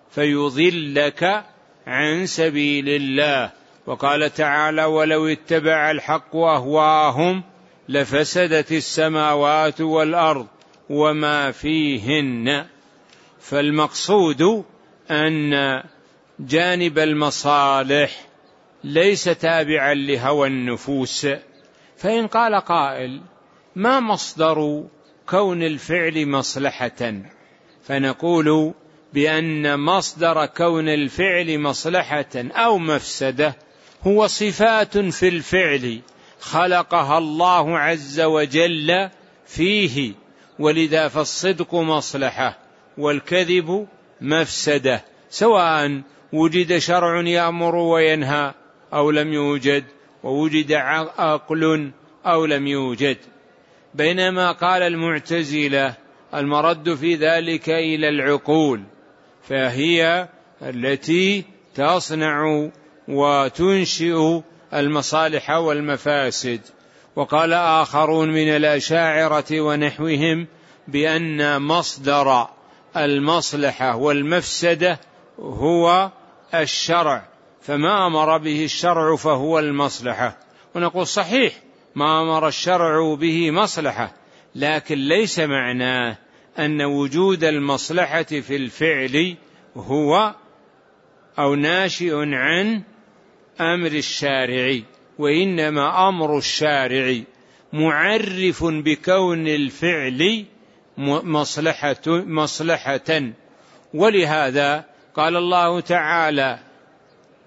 فيضلك عن سبيل الله. وقال تعالى: ولو اتبع الحق أهواءهم لفسدت السماوات والأرض وما فيهن. فالمقصود أن جانب المصالح ليس تابعا لهوى النفوس. فإن قال قائل: ما مصدر كون الفعل مصلحة؟ فنقول بأن مصدر كون الفعل مصلحة أو مفسدة هو صفات في الفعل خلقها الله عز وجل فيه، ولذا فالصدق مصلحة والكذب مفسدة، سواء وجد شرع يأمر وينهى أو لم يوجد، ووجد عقل أو لم يوجد. بينما قال المعتزلة: المرد في ذلك إلى العقول، فهي التي تصنع وتنشئ المصالح والمفاسد. وقال آخرون من الأشاعرة ونحوهم بأن مصدر المصلحة والمفسدة هو الشرع، فما أمر به الشرع فهو المصلحة. ونقول: صحيح، ما أمر الشرع به مصلحة، لكن ليس معناه أن وجود المصلحة في الفعل هو أو ناشئ عن أمر الشارع، وإنما أمر الشارع معرف بكون الفعل مصلحة, مصلحة. ولهذا قال الله تعالى: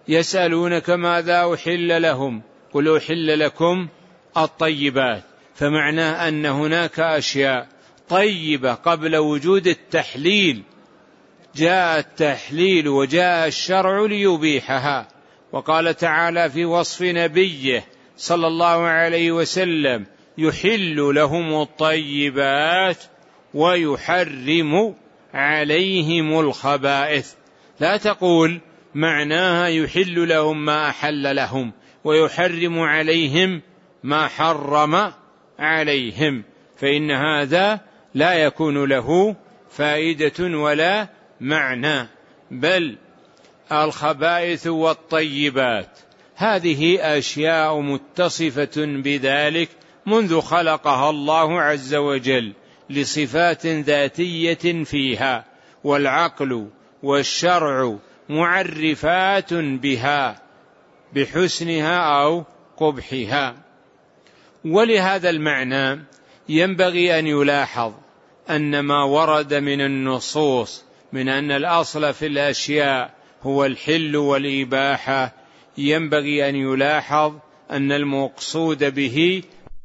يسألونك ماذا أحل لهم قل أحل لكم الطيبات، فمعناه أن هناك أشياء طيبة قبل وجود التحليل، جاء التحليل وجاء الشرع ليبيحها. وقال تعالى في وصف نبيه صلى الله عليه وسلم يحل لهم الطيبات ويحرم عليهم الخبائث. لا تقول معناها يحل لهم ما أحل لهم ويحرم عليهم ما حرم عليهم، فإن هذا لا يكون له فائدة ولا معنى، بل الخبائث والطيبات هذه أشياء متصفة بذلك منذ خلقها الله عز وجل لصفات ذاتية فيها، والعقل والشرع معرفات بها بحسنها أو قبحها. ولهذا المعنى ينبغي أن يلاحظ أن ما ورد من النصوص من أن الأصل في الأشياء هو الحل والإباحة، ينبغي أن يلاحظ أن المقصود به،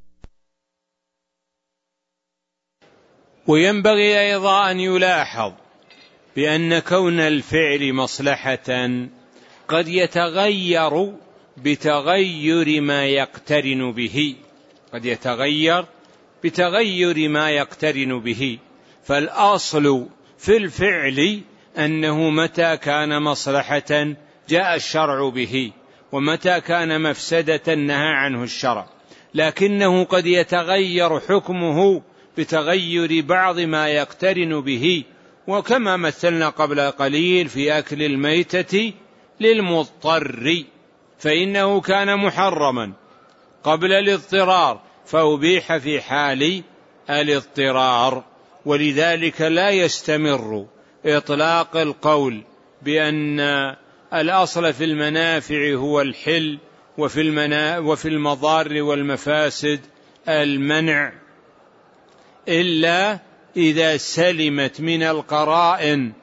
وينبغي أيضا أن يلاحظ بأن كون الفعل مصلحة قد يتغير بتغير ما يقترن به، قد يتغير بتغير ما يقترن به. فالأصل في الفعل أنه متى كان مصلحة جاء الشرع به، ومتى كان مفسدة نهى عنه الشرع، لكنه قد يتغير حكمه بتغير بعض ما يقترن به، وكما مثلنا قبل قليل في أكل الميتة للمضطر، فإنه كان محرما قبل الاضطرار فأبيح في حال الاضطرار. ولذلك لا يستمر إطلاق القول بأن الأصل في المنافع هو الحل وفي, المنا وفي المضار والمفاسد المنع، إلا إذا سلمت من القرائن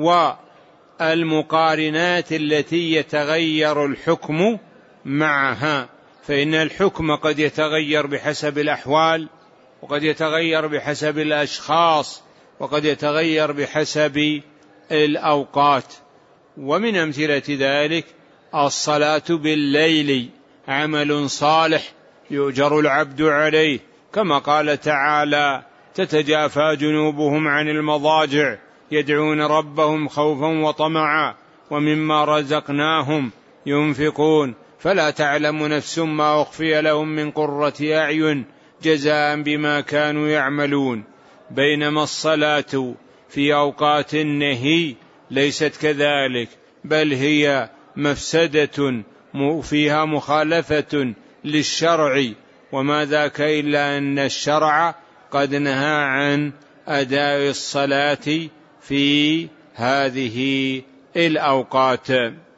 والمقارنات التي يتغير الحكم معها. فإن الحكم قد يتغير بحسب الأحوال، وقد يتغير بحسب الأشخاص، وقد يتغير بحسب الأوقات. ومن أمثلة ذلك الصلاة بالليل عمل صالح يؤجر العبد عليه، كما قال تعالى تتجافى جنوبهم عن المضاجع يدعون ربهم خوفا وطمعا ومما رزقناهم ينفقون فلا تعلم نفس ما أخفي لهم من قرة أعين جزاء بما كانوا يعملون. بينما الصلاة في أوقات النهي ليست كذلك، بل هي مفسدة فيها مخالفة للشرع، وما ذاك إلا أن الشرع قد نهى عن أداء الصلاة في هذه الأوقات.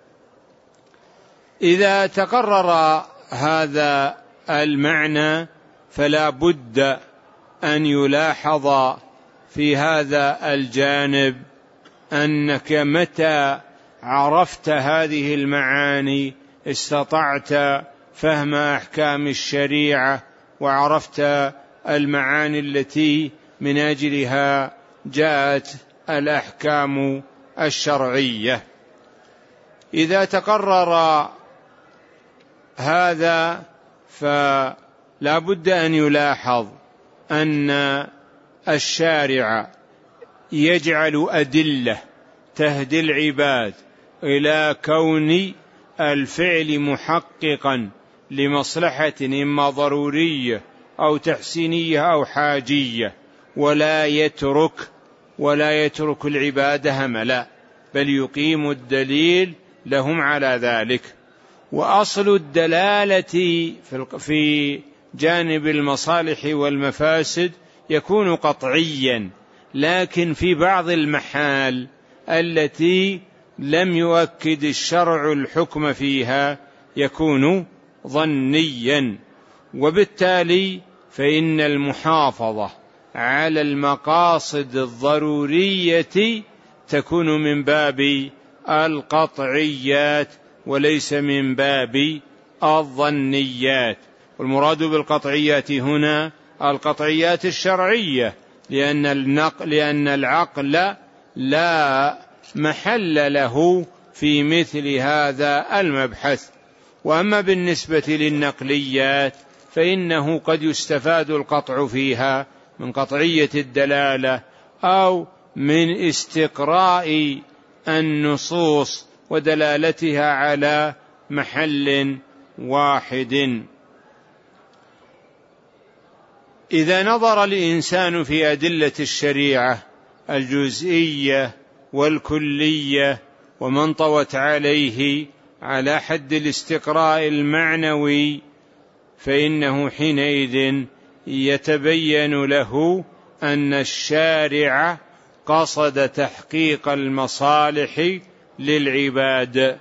إذا تقرر هذا المعنى فلا بد أن يلاحظ في هذا الجانب أنك متى عرفت هذه المعاني استطعت فهم أحكام الشريعة، وعرفت المعاني التي من أجلها جاءت الأحكام الشرعية. إذا تقرر هذا فلا بد أن يلاحظ أن الشارع يجعل أدلة تهدي العباد إلى كون الفعل محققا لمصلحة إما ضرورية أو تحسينية أو حاجية، ولا يترك ولا يترك العبادة هملا، بل يقيم الدليل لهم على ذلك. وأصل الدلالة في جانب المصالح والمفاسد يكون قطعيا، لكن في بعض المحال التي لم يؤكد الشرع الحكم فيها يكون ظنيا. وبالتالي فإن المحافظة على المقاصد الضرورية تكون من باب القطعيات وليس من باب الظنيات. والمراد بالقطعيات هنا القطعيات الشرعية، لأن النقل لأن العقل لا محل له في مثل هذا المبحث. وأما بالنسبة للنقليات فإنه قد يستفاد القطع فيها من قطعية الدلالة أو من استقراء النصوص ودلالتها على محل واحد. إذا نظر الإنسان في أدلة الشريعة الجزئية والكلية ومن طوت عليه على حد الاستقراء المعنوي، فإنه حينئذ يتبين له أن الشارع قصد تحقيق المصالح للعباد.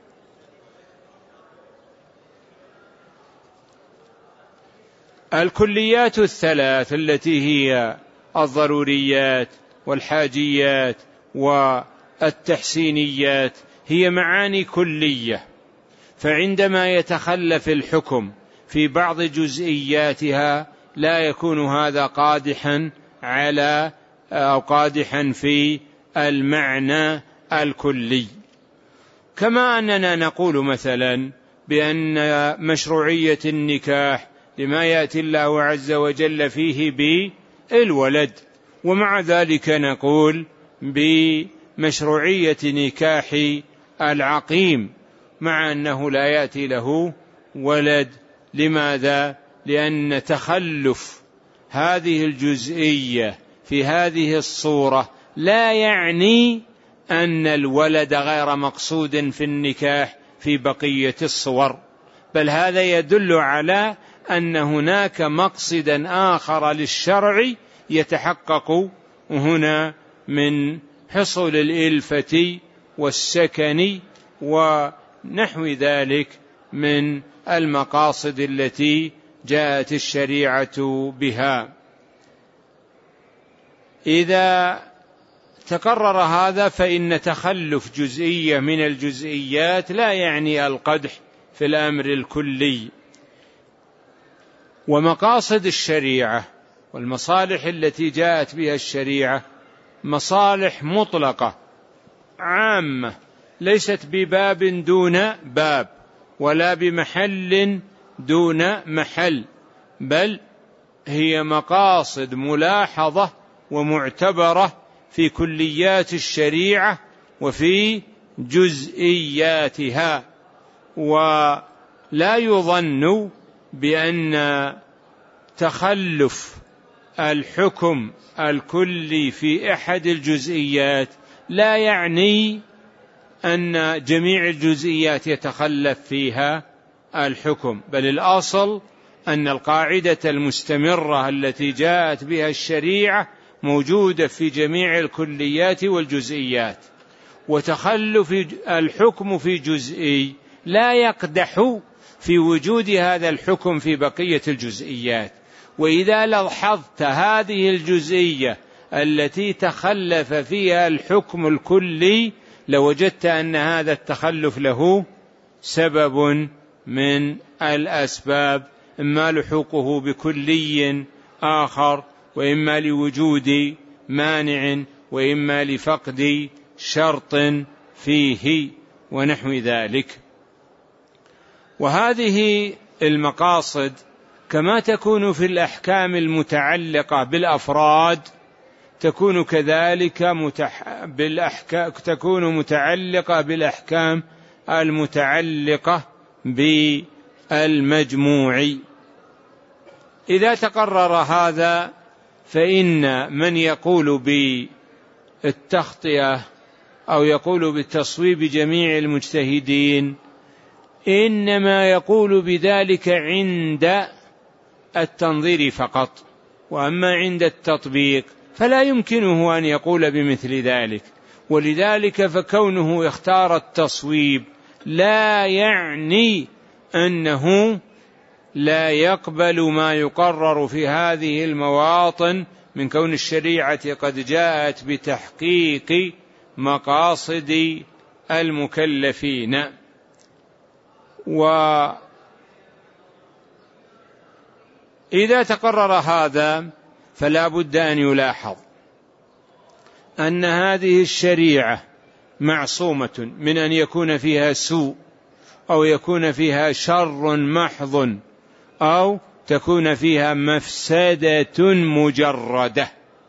الكليات الثلاث التي هي الضروريات والحاجيات والتحسينيات هي معاني كلية، فعندما يتخلف الحكم في بعض جزئياتها لا يكون هذا قادحا على أو قادحا في المعنى الكلي. كما أننا نقول مثلا بأن مشروعية النكاح لما يأتي الله عز وجل فيه بالولد، ومع ذلك نقول بمشروعية نكاح العقيم مع أنه لا يأتي له ولد. لماذا؟ لأن تخلف هذه الجزئية في هذه الصورة لا يعني أن الولد غير مقصود في النكاح في بقية الصور، بل هذا يدل على أن هناك مقصدا آخر للشرع يتحقق هنا من حصول الإلفة والسكن ونحو ذلك من المقاصد التي جاءت الشريعة بها. إذا تقرر هذا فإن تخلف جزئية من الجزئيات لا يعني القدح في الأمر الكلي. ومقاصد الشريعة والمصالح التي جاءت بها الشريعة مصالح مطلقة عامة، ليست بباب دون باب ولا بمحل دون محل، بل هي مقاصد ملاحظة ومعتبرة في كليات الشريعة وفي جزئياتها. ولا يظن بأن تخلف الحكم الكلي في أحد الجزئيات لا يعني أن جميع الجزئيات يتخلف فيها الحكم، بل الأصل أن القاعدة المستمرة التي جاءت بها الشريعة موجودة في جميع الكليات والجزئيات. وتخلف الحكم في جزئي لا يقدح في وجود هذا الحكم في بقية الجزئيات. وإذا لاحظت هذه الجزئية التي تخلف فيها الحكم الكلي لوجدت أن هذا التخلف له سبب من الأسباب، إما لحوقه بكلي آخر، وإما لوجود مانع، وإما لفقد شرط فيه ونحو ذلك. وهذه المقاصد كما تكون في الأحكام المتعلقة بالأفراد تكون كذلك متح... بالأحكام... تكون متعلقة بالأحكام المتعلقة بالمجموع. إذا تقرر هذا فإن من يقول بالتخطئة أو يقول بالتصويب جميع المجتهدين إنما يقول بذلك عند التنظير فقط، وأما عند التطبيق فلا يمكنه أن يقول بمثل ذلك. ولذلك فكونه اختار التصويب لا يعني أنه لا يقبل ما يقرر في هذه المواطن من كون الشريعة قد جاءت بتحقيق مقاصد المكلفين. وإذا تقرر هذا فلا بد أن يلاحظ أن هذه الشريعة معصومة من أن يكون فيها سوء أو يكون فيها شر محض أو تكون فيها مفسدة مجردة،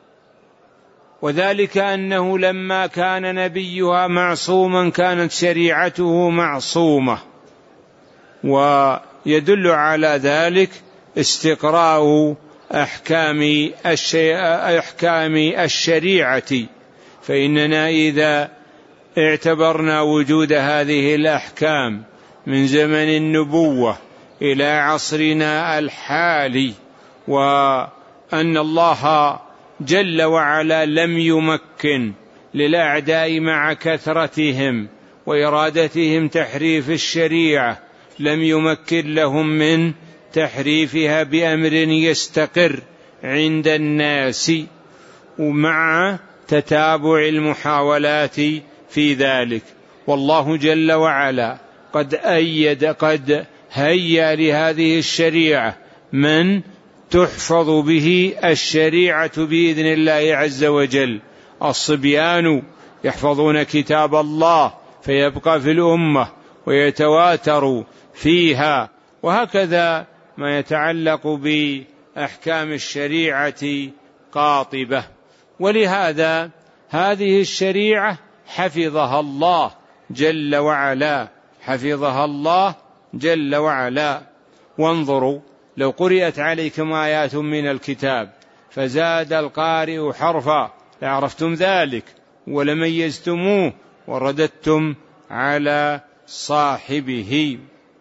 وذلك أنه لما كان نبيها معصوما كانت شريعته معصومة. ويدل على ذلك استقراء أحكام أحكام الشريعة، فإننا إذا اعتبرنا وجود هذه الأحكام من زمن النبوة إلى عصرنا الحالي، وأن الله جل وعلا لم يمكن للأعداء مع كثرتهم وإرادتهم تحريف الشريعة، لم يمكن لهم من تحريفها بأمر يستقر عند الناس، ومع تتابع المحاولات في ذلك. والله جل وعلا قد أيد قد هيا لهذه الشريعة من تحفظ به الشريعة بإذن الله عز وجل. الصبيان يحفظون كتاب الله فيبقى في الأمة ويتواتر فيها، وهكذا ما يتعلق بأحكام الشريعة قاطبة. ولهذا هذه الشريعة حفظها الله جل وعلا، حفظها الله جل وعلا. وانظروا لو قرأت عليكم آيات من الكتاب فزاد القارئ حرفا لعرفتم ذلك ولميزتموه ورددتم على صاحبه.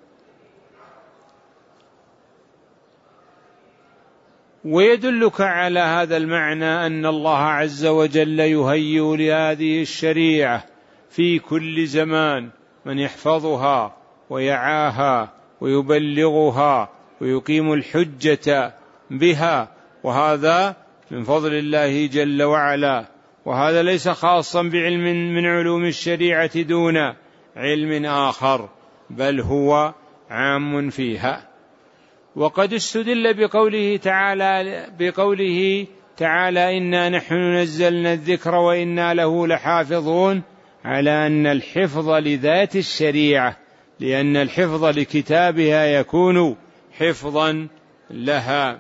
ويدلك على هذا المعنى أن الله عز وجل يهيئ لهذه الشريعة في كل زمان من يحفظها ويعاها ويبلغها ويقيم الحجة بها، وهذا من فضل الله جل وعلا. وهذا ليس خاصا بعلم من علوم الشريعة دون علم آخر، بل هو عام فيها. وقد استدل بقوله تعالى بقوله تعالى إنا نحن نزلنا الذكر وإنا له لحافظون على أن الحفظ لذات الشريعة، لأن الحفظ لكتابها يكون حفظا لها.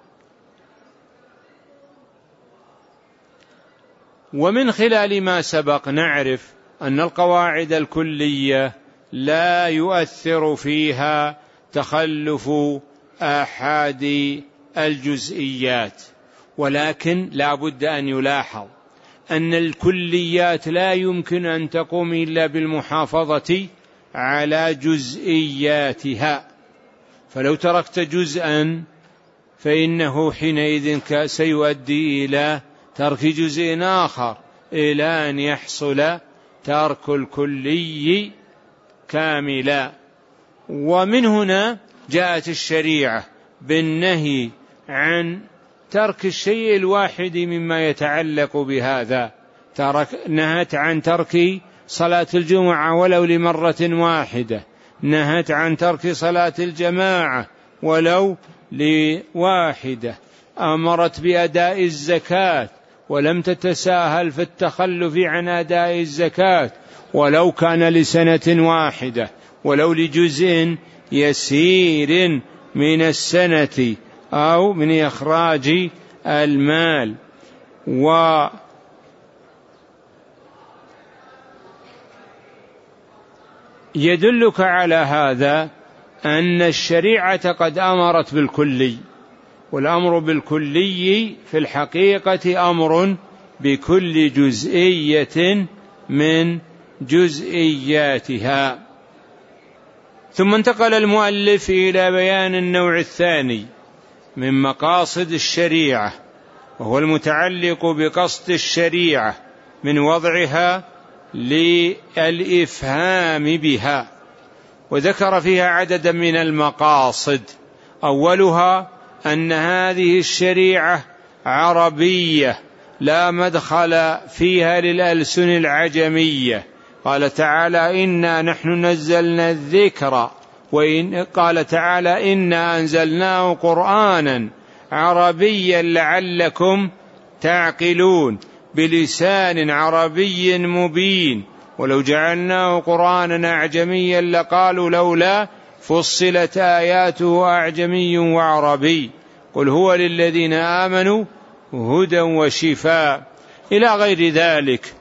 ومن خلال ما سبق نعرف أن القواعد الكلية لا يؤثر فيها تخلف آحاد الجزئيات، ولكن لا بد أن يلاحظ أن الكليات لا يمكن أن تقوم إلا بالمحافظة على جزئياتها، فلو تركت جزءا فإنه حينئذ سيؤدي إلى ترك جزء آخر إلى أن يحصل ترك الكلي كاملا. ومن هنا جاءت الشريعة بالنهي عن ترك الشيء الواحد مما يتعلق بهذا، ترك نهت عن ترك صلاة الجمعة ولو لمرة واحدة، نهت عن ترك صلاة الجماعة ولو لواحدة، أمرت بأداء الزكاة ولم تتساهل في التخلف عن أداء الزكاة ولو كان لسنة واحدة ولو لجزء يسير من السنة أو من إخراج المال. ويدلك على هذا أن الشريعة قد أمرت بالكلي، والأمر بالكلي في الحقيقة أمر بكل جزئية من جزئياتها. ثم انتقل المؤلف إلى بيان النوع الثاني من مقاصد الشريعة، وهو المتعلق بقصد الشريعة من وضعها للإفهام بها، وذكر فيها عددا من المقاصد. أولها أن هذه الشريعة عربية لا مدخل فيها للألسن العجمية. قال تعالى إنا نحن نزلنا الذكر وإن قال تعالى إنا أنزلناه قرآنا عربيا لعلكم تعقلون بلسان عربي مبين ولو جعلناه قرآنا أعجميا لقالوا لولا فصلت آياته أعجمي وعربي قل هو للذين آمنوا هدى وشفاء إلى غير ذلك.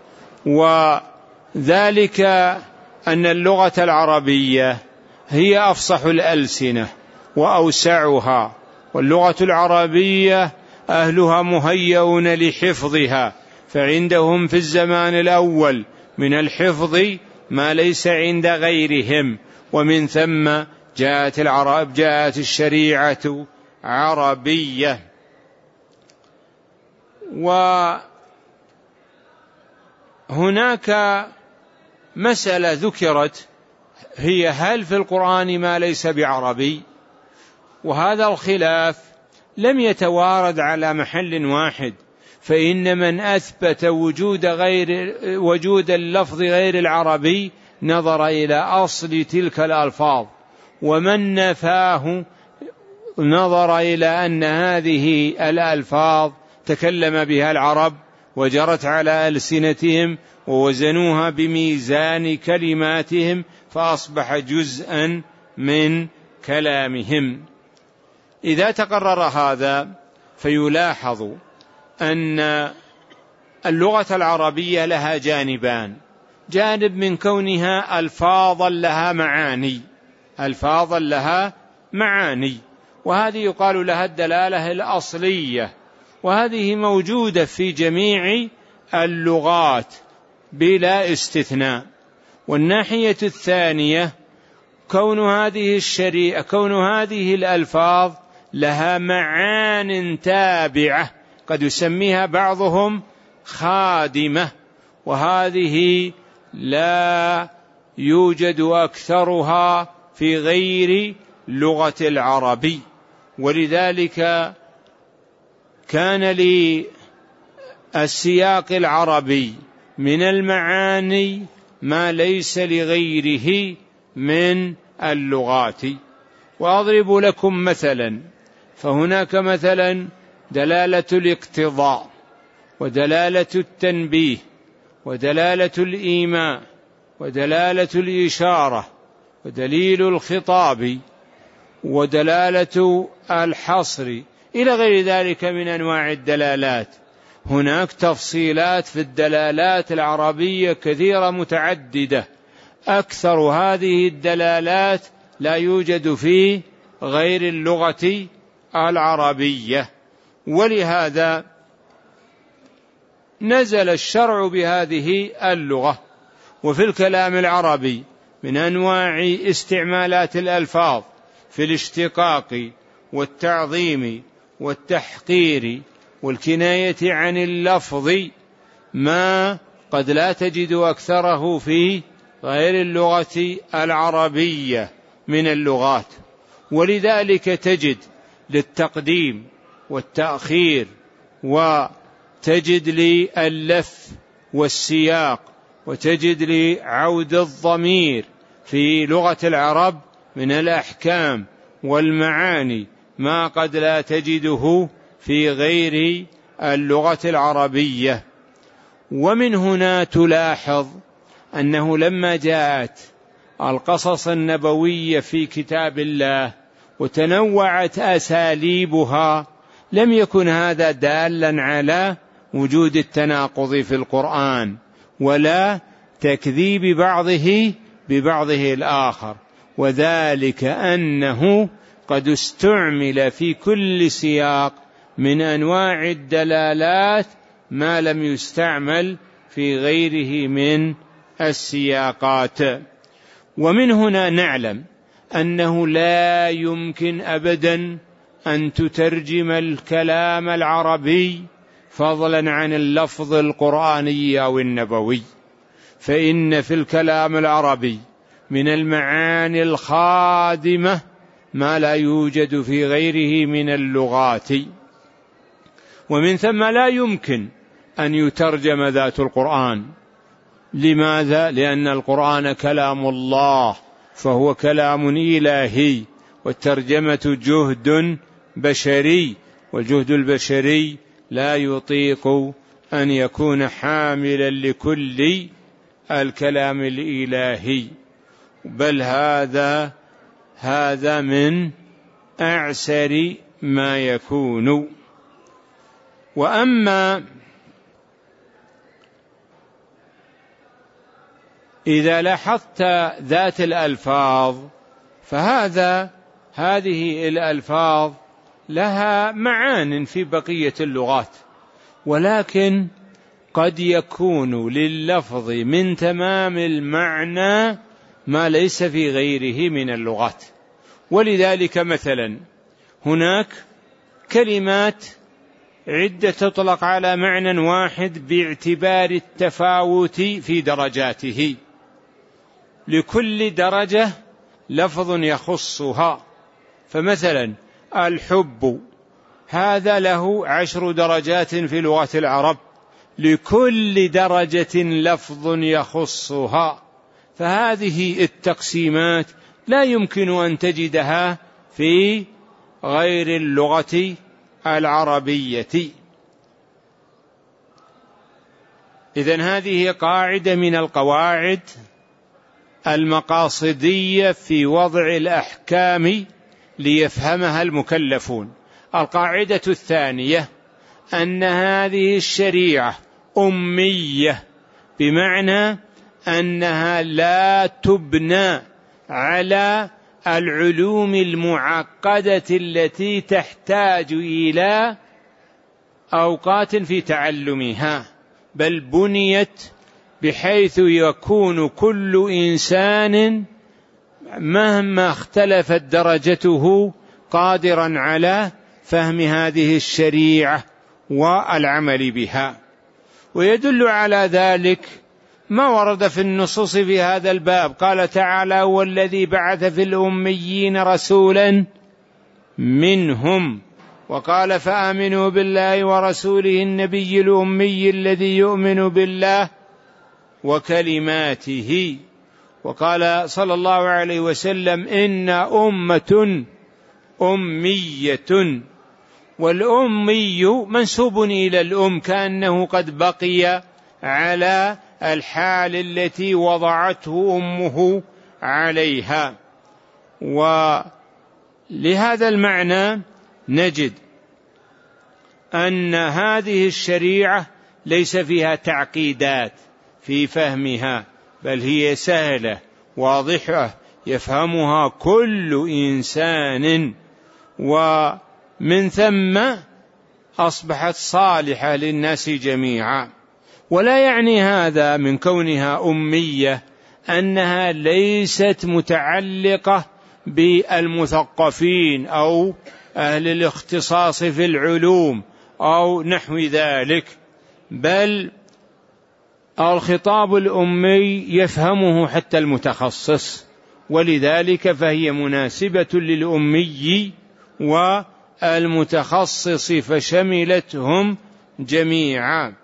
وذلك أن اللغة العربية هي أفصح الألسنة وأوسعها، واللغة العربية أهلها مهيئون لحفظها، فعندهم في الزمان الأول من الحفظ ما ليس عند غيرهم، ومن ثم جاءت العرب جاءت الشريعة عربية. وهناك مسألة ذكرت هي هل في القرآن ما ليس بعربي؟ وهذا الخلاف لم يتوارد على محل واحد، فإن من أثبت وجود غير وجود اللفظ غير العربي نظر إلى أصل تلك الألفاظ، ومن نفاه نظر إلى أن هذه الألفاظ تكلم بها العرب وجرت على ألسنتهم ووزنوها بميزان كلماتهم فأصبح جزءا من كلامهم. إذا تقرر هذا فيلاحظ أن اللغة العربية لها جانبان: جانب من كونها ألفاظا لها معاني ألفاظا لها معاني وهذه يقال لها الدلالة الأصلية، وهذه موجودة في جميع اللغات بلا استثناء. والناحية الثانية كون هذه الشريعة كون هذه الألفاظ لها معان تابعة، قد يسميها بعضهم خادمة، وهذه لا يوجد أكثرها في غير لغة العربي. ولذلك كان للسياق العربي من المعاني ما ليس لغيره من اللغات. وأضرب لكم مثلا، فهناك مثلا دلالة الاقتضاء ودلالة التنبيه ودلالة الإيماء ودلالة الإشارة ودليل الخطاب ودلالة الحصر إلى غير ذلك من أنواع الدلالات. هناك تفصيلات في الدلالات العربية كثيرة متعددة، أكثر هذه الدلالات لا يوجد في غير اللغة العربية. ولهذا نزل الشرع بهذه اللغة. وفي الكلام العربي من أنواع استعمالات الألفاظ في الاشتقاق والتعظيم والتحقير والكناية عن اللفظ ما قد لا تجد أكثره في غير اللغة العربية من اللغات. ولذلك تجد للتقديم والتأخير، وتجد لللف والسياق، وتجد لعود الضمير في لغة العرب من الأحكام والمعاني ما قد لا تجده في غير اللغة العربية. ومن هنا تلاحظ أنه لما جاءت القصص النبوية في كتاب الله وتنوعت أساليبها لم يكن هذا دالا على وجود التناقض في القرآن ولا تكذيب بعضه ببعضه الآخر، وذلك أنه قد استعمل في كل سياق من أنواع الدلالات ما لم يستعمل في غيره من السياقات. ومن هنا نعلم أنه لا يمكن أبدا أن تترجم الكلام العربي فضلا عن اللفظ القرآني أو النبوي، فإن في الكلام العربي من المعاني الخادمة ما لا يوجد في غيره من اللغات. ومن ثم لا يمكن أن يترجم ذات القرآن. لماذا؟ لأن القرآن كلام الله فهو كلام إلهي، والترجمة جهد بشري، والجهد البشري لا يطيق أن يكون حاملا لكل الكلام الإلهي، بل هذا هذا من أعسر ما يكون. وأما إذا لاحظت ذات الألفاظ فهذا هذه الألفاظ لها معان في بقية اللغات، ولكن قد يكون لللفظ من تمام المعنى ما ليس في غيره من اللغات. ولذلك مثلا هناك كلمات عدة تطلق على معنى واحد باعتبار التفاوت في درجاته، لكل درجة لفظ يخصها. فمثلا الحب هذا له عشر درجات في لغة العرب، لكل درجة لفظ يخصها، فهذه التقسيمات لا يمكن أن تجدها في غير اللغة العربية. إذن هذه قاعدة من القواعد المقاصدية في وضع الأحكام ليفهمها المكلفون. القاعدة الثانية أن هذه الشريعة أمية، بمعنى أنها لا تبنى على العلوم المعقدة التي تحتاج إلى أوقات في تعلمها، بل بنيت بحيث يكون كل إنسان مهما اختلفت درجته قادرا على فهم هذه الشريعة والعمل بها. ويدل على ذلك ما ورد في النصوص في هذا الباب. قال تعالى: هو الذي بعث في الأميين رسولا منهم، وقال: فآمنوا بالله ورسوله النبي الأمي الذي يؤمن بالله وكلماته. وقال صلى الله عليه وسلم: إن أمة أمية، والأمي منسوب إلى الأم كأنه قد بقي على الحال التي وضعته أمه عليها. ولهذا المعنى نجد أن هذه الشريعة ليس فيها تعقيدات في فهمها، بل هي سهلة واضحة يفهمها كل إنسان، ومن ثم أصبحت صالحة للناس جميعا. ولا يعني هذا من كونها أمية أنها ليست متعلقة بالمثقفين أو أهل الاختصاص في العلوم أو نحو ذلك، بل الخطاب الأمي يفهمه حتى المتخصص، ولذلك فهي مناسبة للأمي والمتخصص فشملتهم جميعا.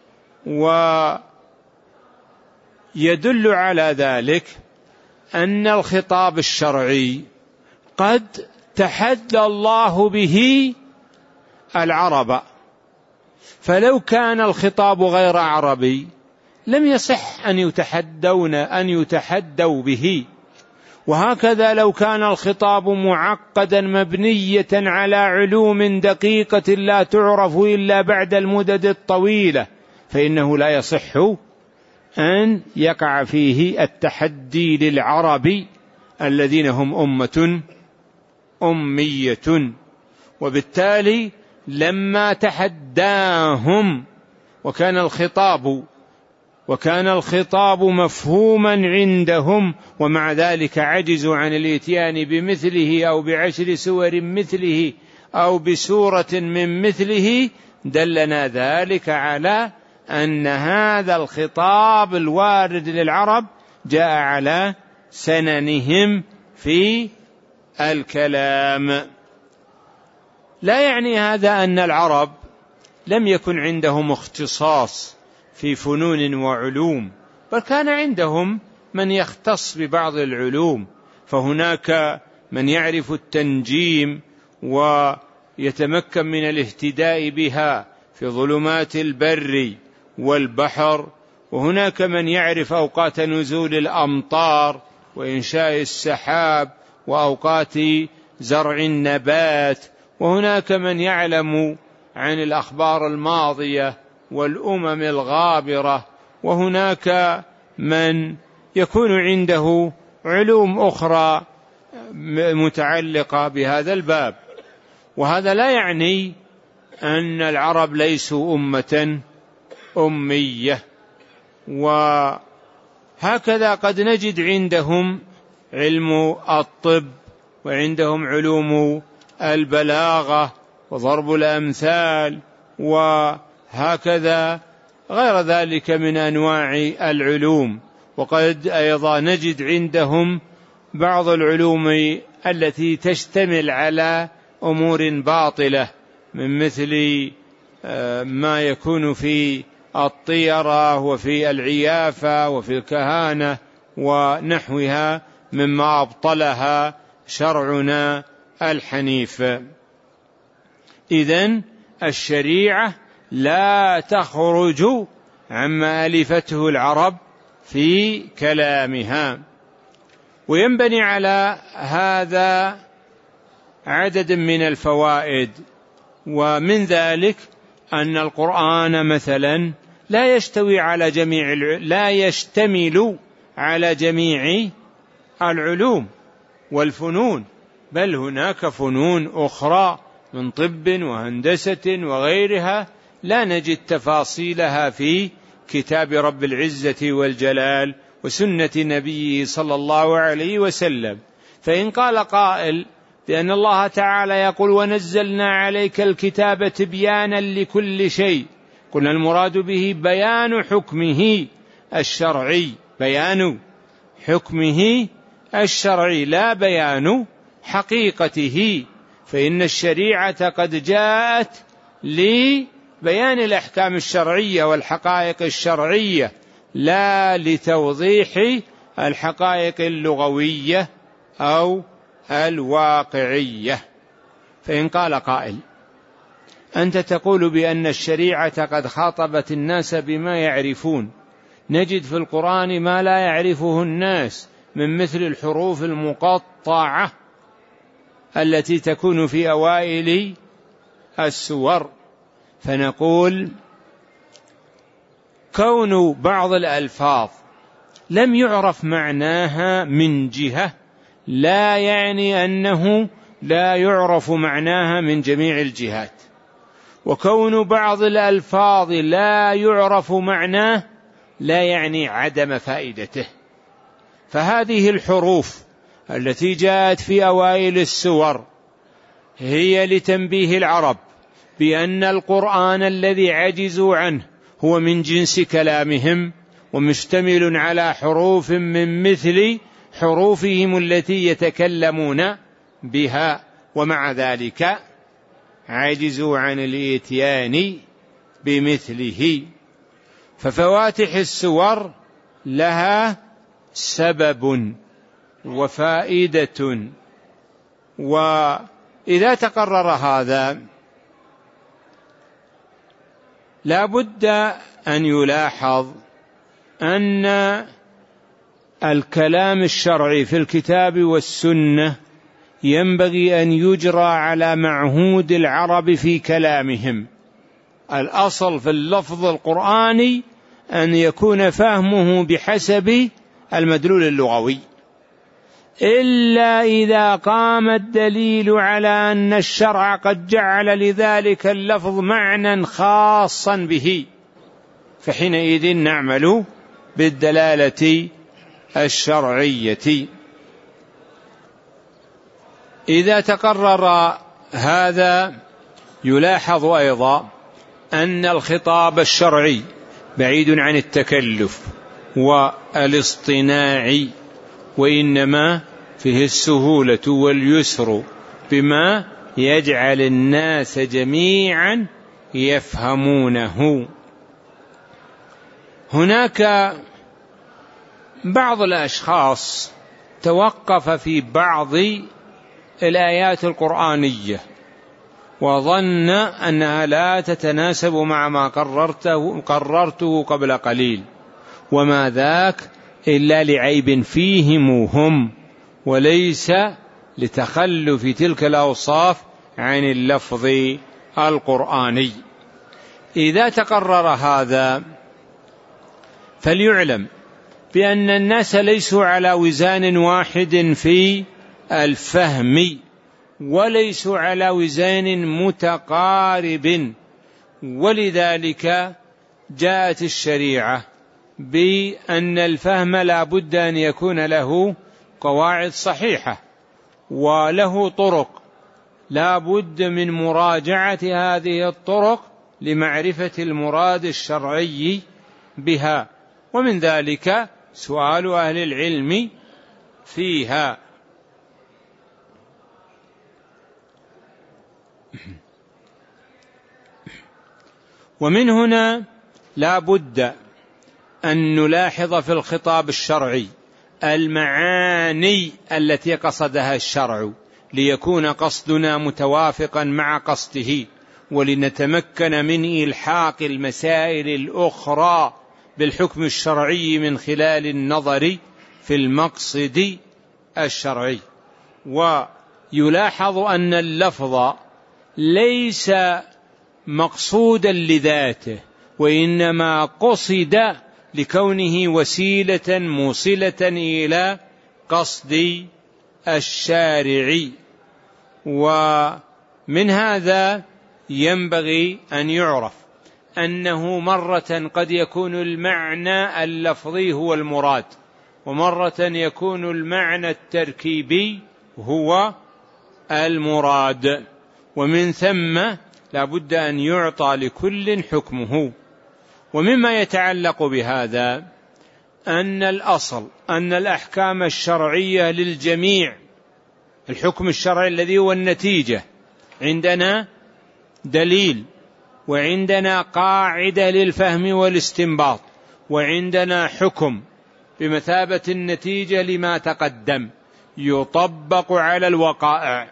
ويدل على ذلك أن الخطاب الشرعي قد تحدى الله به العرب، فلو كان الخطاب غير عربي لم يصح أن يتحدون أن يتحدوا به. وهكذا لو كان الخطاب معقدا مبنية على علوم دقيقة لا تعرف إلا بعد المدد الطويلة فإنه لا يصح أن يقع فيه التحدي للعرب الذين هم أمة أمية. وبالتالي لما تحداهم وكان الخطاب وكان الخطاب مفهوما عندهم، ومع ذلك عجزوا عن الاتيان بمثله أو بعشر سور مثله أو بسورة من مثله، دلنا ذلك على أن هذا الخطاب الوارد للعرب جاء على سننهم في الكلام. لا يعني هذا أن العرب لم يكن عندهم اختصاص في فنون وعلوم، بل كان عندهم من يختص ببعض العلوم، فهناك من يعرف التنجيم ويتمكن من الاهتداء بها في ظلمات البر والبحر، وهناك من يعرف أوقات نزول الأمطار وإنشاء السحاب وأوقات زرع النبات، وهناك من يعلم عن الأخبار الماضية والأمم الغابرة، وهناك من يكون عنده علوم أخرى متعلقة بهذا الباب. وهذا لا يعني أن العرب ليسوا أمة أمية، وهكذا قد نجد عندهم علم الطب، وعندهم علوم البلاغة وضرب الأمثال، وهكذا غير ذلك من أنواع العلوم. وقد أيضا نجد عندهم بعض العلوم التي تشتمل على أمور باطلة، من مثل ما يكون في الطيرة وفي العيافة وفي الكهانة ونحوها مما أبطلها شرعنا الحنيف. إذن الشريعة لا تخرج عما ألفته العرب في كلامها. وينبني على هذا عدد من الفوائد، ومن ذلك أن القرآن مثلا لا يستوي على جميع لا يشتمل على جميع العلوم والفنون، بل هناك فنون أخرى من طب وهندسة وغيرها لا نجد تفاصيلها في كتاب رب العزة والجلال وسنة نبيه صلى الله عليه وسلم. فإن قال قائل بأن الله تعالى يقول ونزلنا عليك الكتاب تبيانا لكل شيء، قلنا المراد به بيان حكمه الشرعي، بيان حكمه الشرعي لا بيان حقيقته، فإن الشريعة قد جاءت لبيان الأحكام الشرعية والحقائق الشرعية لا لتوضيح الحقائق اللغوية أو الواقعية. فإن قال قائل أنت تقول بأن الشريعة قد خاطبت الناس بما يعرفون، نجد في القرآن ما لا يعرفه الناس من مثل الحروف المقطعة التي تكون في أوائل السور، فنقول كون بعض الألفاظ لم يعرف معناها من جهة لا يعني أنه لا يعرف معناها من جميع الجهات، وكون بعض الألفاظ لا يعرف معناه لا يعني عدم فائدته. فهذه الحروف التي جاءت في أوائل السور هي لتنبيه العرب بأن القرآن الذي عجزوا عنه هو من جنس كلامهم ومشتمل على حروف من مثل حروفهم التي يتكلمون بها، ومع ذلك عجزوا عن الإتيان بمثله. ففواتح السور لها سبب وفائدة، وإذا تقرر هذا لا بد أن يلاحظ أن الكلام الشرعي في الكتاب والسنة ينبغي أن يجرى على معهود العرب في كلامهم. الأصل في اللفظ القرآني أن يكون فهمه بحسب المدلول اللغوي، إلا إذا قام الدليل على أن الشرع قد جعل لذلك اللفظ معنى خاصا به، فحينئذ نعمل بالدلالة الشرعية. إذا تقرر هذا يلاحظ أيضا أن الخطاب الشرعي بعيد عن التكلف والاصطناع، وإنما فيه السهولة واليسر بما يجعل الناس جميعا يفهمونه. هناك بعض الأشخاص توقف في بعض الآيات القرآنية وظن أنها لا تتناسب مع ما قررته, قررته قبل قليل، وما ذاك إلا لعيب فيهم هم، وليس لتخلف تلك الأوصاف عن اللفظ القرآني. إذا تقرر هذا فليعلم بأن الناس ليسوا على وزان واحد في الفهم، وليسوا على وزان متقارب، ولذلك جاءت الشريعة بأن الفهم لا بد أن يكون له قواعد صحيحة وله طرق، لا بد من مراجعة هذه الطرق لمعرفة المراد الشرعي بها، ومن ذلك سؤال أهل العلم فيها. ومن هنا لا بد أن نلاحظ في الخطاب الشرعي المعاني التي قصدها الشرع، ليكون قصدنا متوافقا مع قصده، ولنتمكن من إلحاق المسائل الأخرى بالحكم الشرعي من خلال النظر في المقصد الشرعي. ويلاحظ أن اللفظ ليس مقصودا لذاته، وإنما قصد لكونه وسيلة موصلة إلى قصد الشارع. ومن هذا ينبغي أن يعرف أنه مرة قد يكون المعنى اللفظي هو المراد، ومرة يكون المعنى التركيبي هو المراد، ومن ثم لا بد أن يعطى لكل حكمه. ومما يتعلق بهذا أن الأصل أن الأحكام الشرعية للجميع، الحكم الشرعي الذي هو النتيجة، عندنا دليل، وعندنا قاعدة للفهم والاستنباط، وعندنا حكم بمثابة النتيجة لما تقدم يطبق على الوقائع.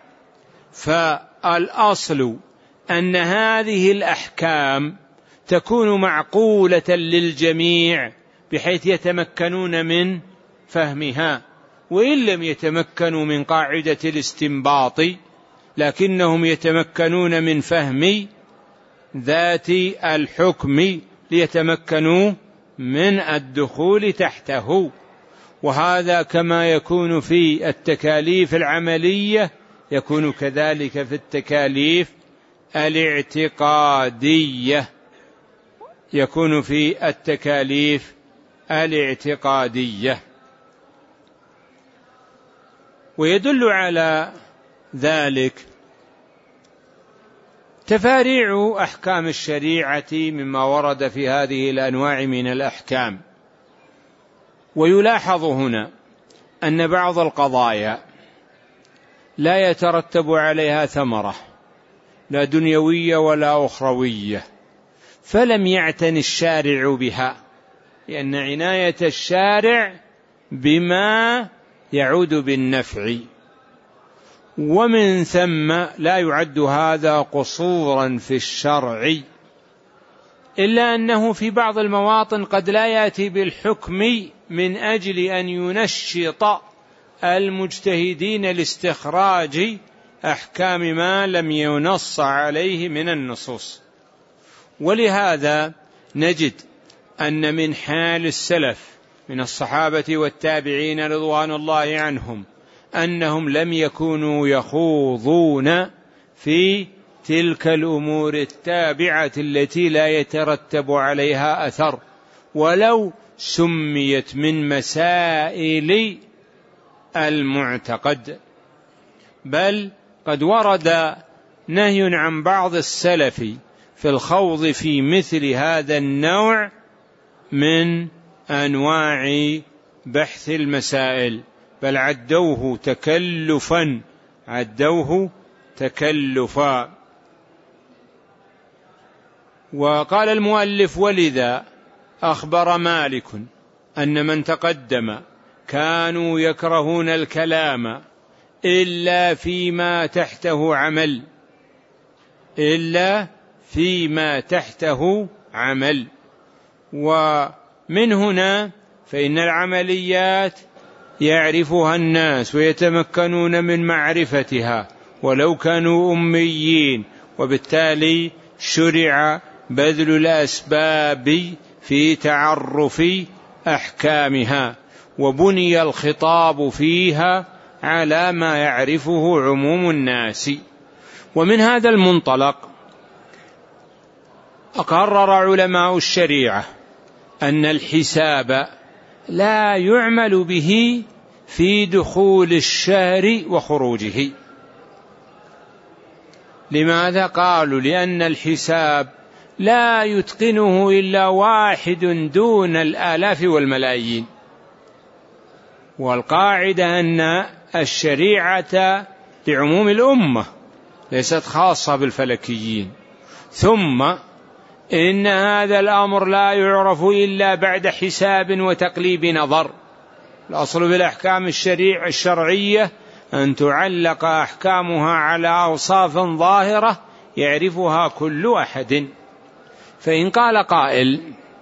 فالأصل أن هذه الأحكام تكون معقولة للجميع بحيث يتمكنون من فهمها، وإن لم يتمكنوا من قاعدة الاستنباط لكنهم يتمكنون من فهم ذات الحكم ليتمكنوا من الدخول تحته. وهذا كما يكون في التكاليف العملية يكون كذلك في التكاليف الاعتقادية، يكون في التكاليف الاعتقادية. ويدل على ذلك تفاريع أحكام الشريعة مما ورد في هذه الأنواع من الأحكام. ويلاحظ هنا أن بعض القضايا لا يترتب عليها ثمرة لا دنيوية ولا أخروية، فلم يعتن الشارع بها، لأن عناية الشارع بما يعود بالنفع، ومن ثم لا يعد هذا قصورا في الشرع، إلا أنه في بعض المواطن قد لا يأتي بالحكم من أجل أن ينشط المجتهدين لاستخراج أحكام ما لم ينص عليه من النصوص. ولهذا نجد أن من حال السلف من الصحابة والتابعين رضوان الله عنهم أنهم لم يكونوا يخوضون في تلك الأمور التابعة التي لا يترتب عليها أثر، ولو سميت من مسائل المعتقد، بل قد ورد نهي عن بعض السلف في الخوض في مثل هذا النوع من أنواع بحث المسائل، بل عدوه تكلفا عدوه تكلفا. وقال المؤلف: ولذا أخبر مالك أن من تقدم كانوا يكرهون الكلام إلا فيما تحته عمل إلا فيما تحته عمل. ومن هنا فإن العمليات يعرفها الناس ويتمكنون من معرفتها ولو كانوا أميين، وبالتالي شرع بذل الأسباب في تعرف أحكامها، وبني الخطاب فيها على ما يعرفه عموم الناس. ومن هذا المنطلق أقرر علماء الشريعة أن الحساب لا يعمل به في دخول الشهر وخروجه. لماذا؟ قالوا لأن الحساب لا يتقنه إلا واحد دون الآلاف والملايين، والقاعدة أن الشريعة لعموم الأمة ليست خاصة بالفلكيين. ثم إن هذا الأمر لا يعرف إلا بعد حساب وتقليب نظر. الأصل بالأحكام الشريعة الشرعية أن تعلق أحكامها على أوصاف ظاهرة يعرفها كل أحد. فإن قال قائل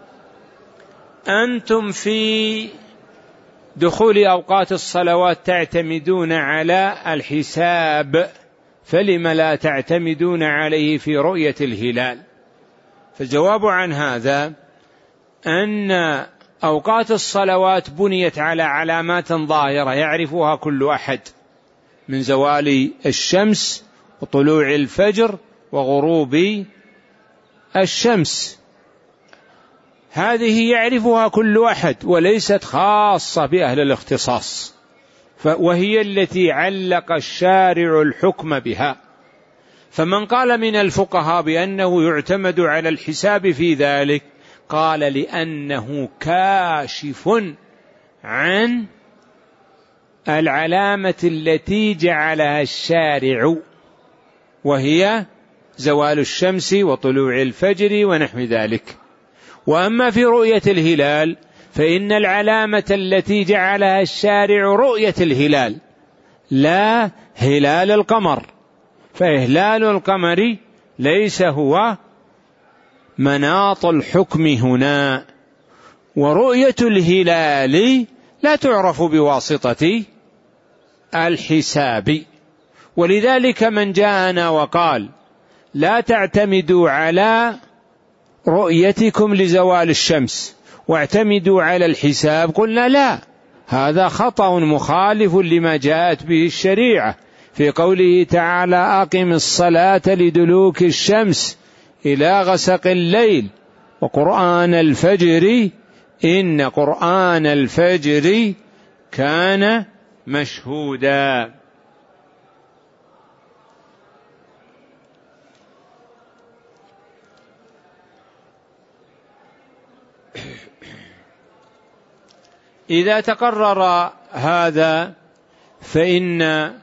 أنتم في دخول أوقات الصلوات تعتمدون على الحساب، فلم لا تعتمدون عليه في رؤية الهلال؟ فالجواب عن هذا أن أوقات الصلوات بنيت على علامات ظاهرة يعرفها كل أحد، من زوال الشمس وطلوع الفجر وغروب الشمس، هذه يعرفها كل أحد وليست خاصة بأهل الاختصاص، وهي التي علق الشارع الحكم بها. فمن قال من الفقهاء بأنه يعتمد على الحساب في ذلك قال لأنه كاشف عن العلامة التي جعلها الشارع، وهي زوال الشمس وطلوع الفجر ونحو ذلك. وأما في رؤية الهلال فإن العلامة التي جعلها الشارع رؤية الهلال لا هلال القمر، فإهلال القمر ليس هو مناط الحكم هنا، ورؤية الهلال لا تعرف بواسطة الحساب. ولذلك من جاءنا وقال لا تعتمدوا على رؤيتكم لزوال الشمس واعتمدوا على الحساب، قلنا لا، هذا خطأ مخالف لما جاءت به الشريعة في قوله تعالى أقم الصلاة لدلوك الشمس إلى غسق الليل وقرآن الفجر إن قرآن الفجر كان مشهودا. إذا تقرر هذا فإن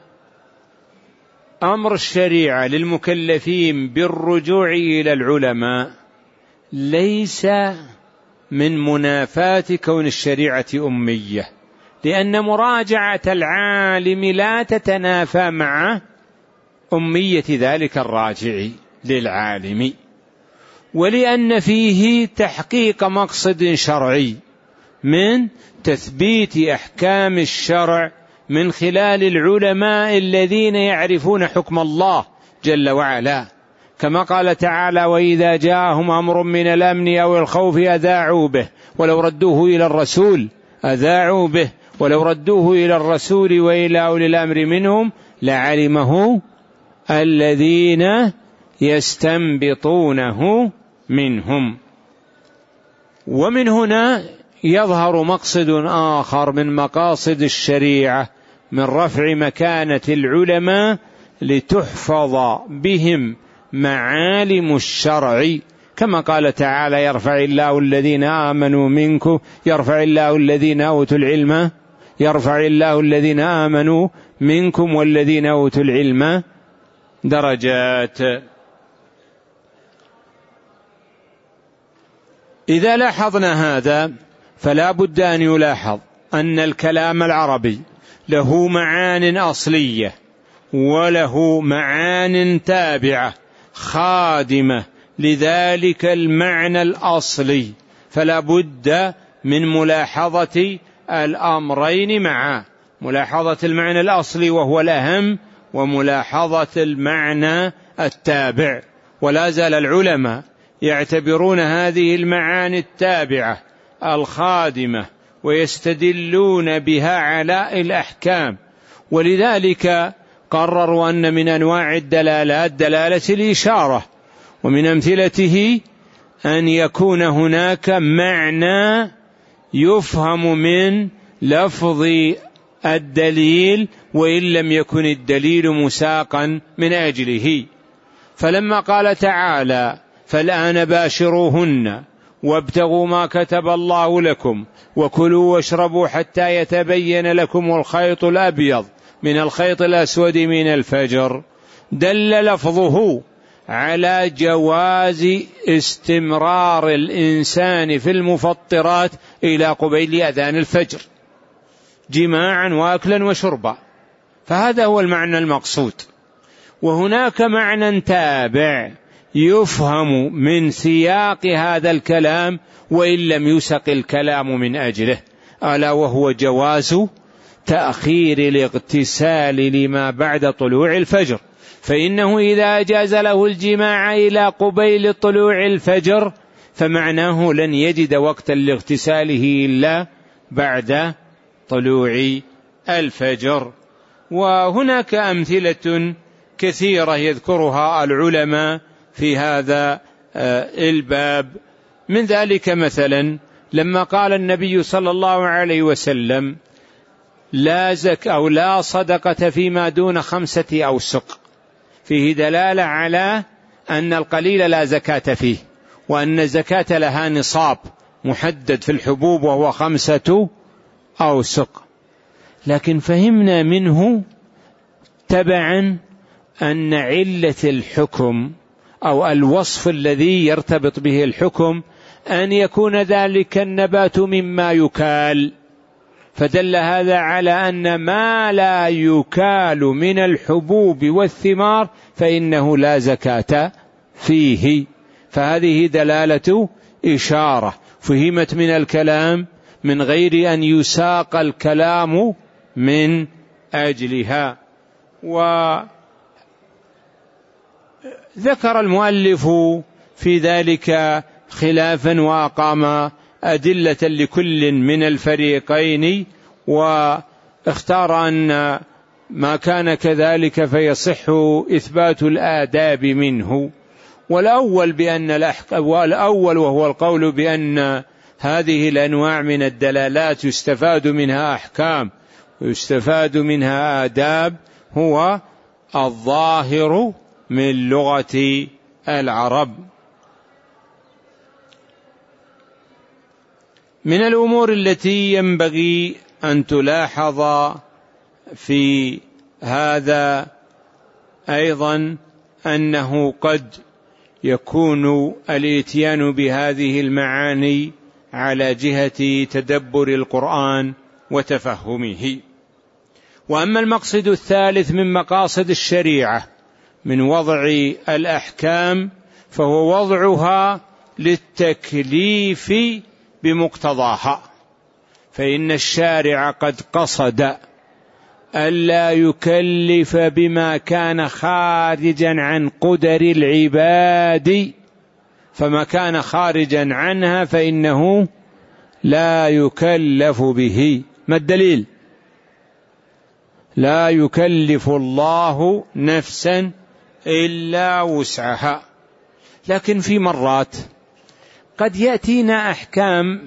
أمر الشريعة للمكلفين بالرجوع إلى العلماء ليس من منافاة كون الشريعة أمية، لأن مراجعة العالم لا تتنافى مع أمية ذلك الراجع للعالم، ولأن فيه تحقيق مقصد شرعي من تثبيت أحكام الشرع من خلال العلماء الذين يعرفون حكم الله جل وعلا، كما قال تعالى وإذا جاءهم أمر من الأمن أو الخوف أذاعوا به ولو ردوه إلى الرسول أذاعوا به ولو ردوه إلى الرسول وإلى أولي الأمر منهم لعلمه الذين يستنبطونه منهم. ومن هنا يظهر مقصد آخر من مقاصد الشريعة من رفع مكانة العلماء لتحفظ بهم معالم الشرع، كما قال تعالى يرفع الله الذين آمنوا منكم يرفع الله الذين أوتوا العلم يرفع الله الذين آمنوا منكم والذين أوتوا العلم درجات. إذا لاحظنا هذا فلا بد أن يلاحظ أن الكلام العربي له معان أصلية وله معان تابعة خادمة لذلك المعنى الأصلي، فلا بد من ملاحظة الأمرين معا، ملاحظة المعنى الأصلي وهو الأهم، وملاحظة المعنى التابع. ولا زال العلماء يعتبرون هذه المعاني التابعة الخادمة ويستدلون بها على الأحكام، ولذلك قرروا أن من أنواع الدلالات دلالة الإشارة، ومن أمثلته أن يكون هناك معنى يفهم من لفظ الدليل وإن لم يكن الدليل مساقا من أجله. فلما قال تعالى فالآن باشروهن وابتغوا ما كتب الله لكم وكلوا واشربوا حتى يتبين لكم الخيط الأبيض من الخيط الأسود من الفجر، دل لفظه على جواز استمرار الإنسان في المفطرات إلى قبيل أذان الفجر جماعا وأكلا وشربا، فهذا هو المعنى المقصود. وهناك معنى تابع يفهم من سياق هذا الكلام وإن لم يسق الكلام من أجله، ألا وهو جواز تأخير الاغتسال لما بعد طلوع الفجر، فإنه إذا أجاز له الجماع إلى قبيل طلوع الفجر فمعناه لن يجد وقتا لاغتساله إلا بعد طلوع الفجر. وهناك أمثلة كثيرة يذكرها العلماء في هذا الباب، من ذلك مثلا لما قال النبي صلى الله عليه وسلم لا زك أو لا صدقة فيما دون خمسة أوسق، فيه دلالة على أن القليل لا زكاة فيه، وأن الزكاة لها نصاب محدد في الحبوب وهو خمسة أوسق. لكن فهمنا منه تبعا أن علة الحكم أو الوصف الذي يرتبط به الحكم أن يكون ذلك النبات مما يكال، فدل هذا على أن ما لا يكال من الحبوب والثمار فإنه لا زكاة فيه، فهذه دلالة إشارة فهمت من الكلام من غير أن يساق الكلام من أجلها. وذكر المؤلف في ذلك خلافا وأقام أدلة لكل من الفريقين، واختار أن ما كان كذلك فيصح إثبات الآداب منه. والأول بأن الأحكام والأول وهو القول بأن هذه الأنواع من الدلالات يستفاد منها أحكام ويستفاد منها آداب هو الظاهر من لغة العرب. من الأمور التي ينبغي أن تلاحظ في هذا أيضا أنه قد يكون الإتيان بهذه المعاني على جهة تدبر القرآن وتفهمه. وأما المقصد الثالث من مقاصد الشريعة من وضع الأحكام فهو وضعها للتكليف بمقتضاها، فإن الشارع قد قصد ألا يكلف بما كان خارجا عن قدر العباد، فما كان خارجا عنها فإنه لا يكلف به. ما الدليل؟ لا يكلف الله نفسا إلا وسعها. لكن في مرات قد يأتينا أحكام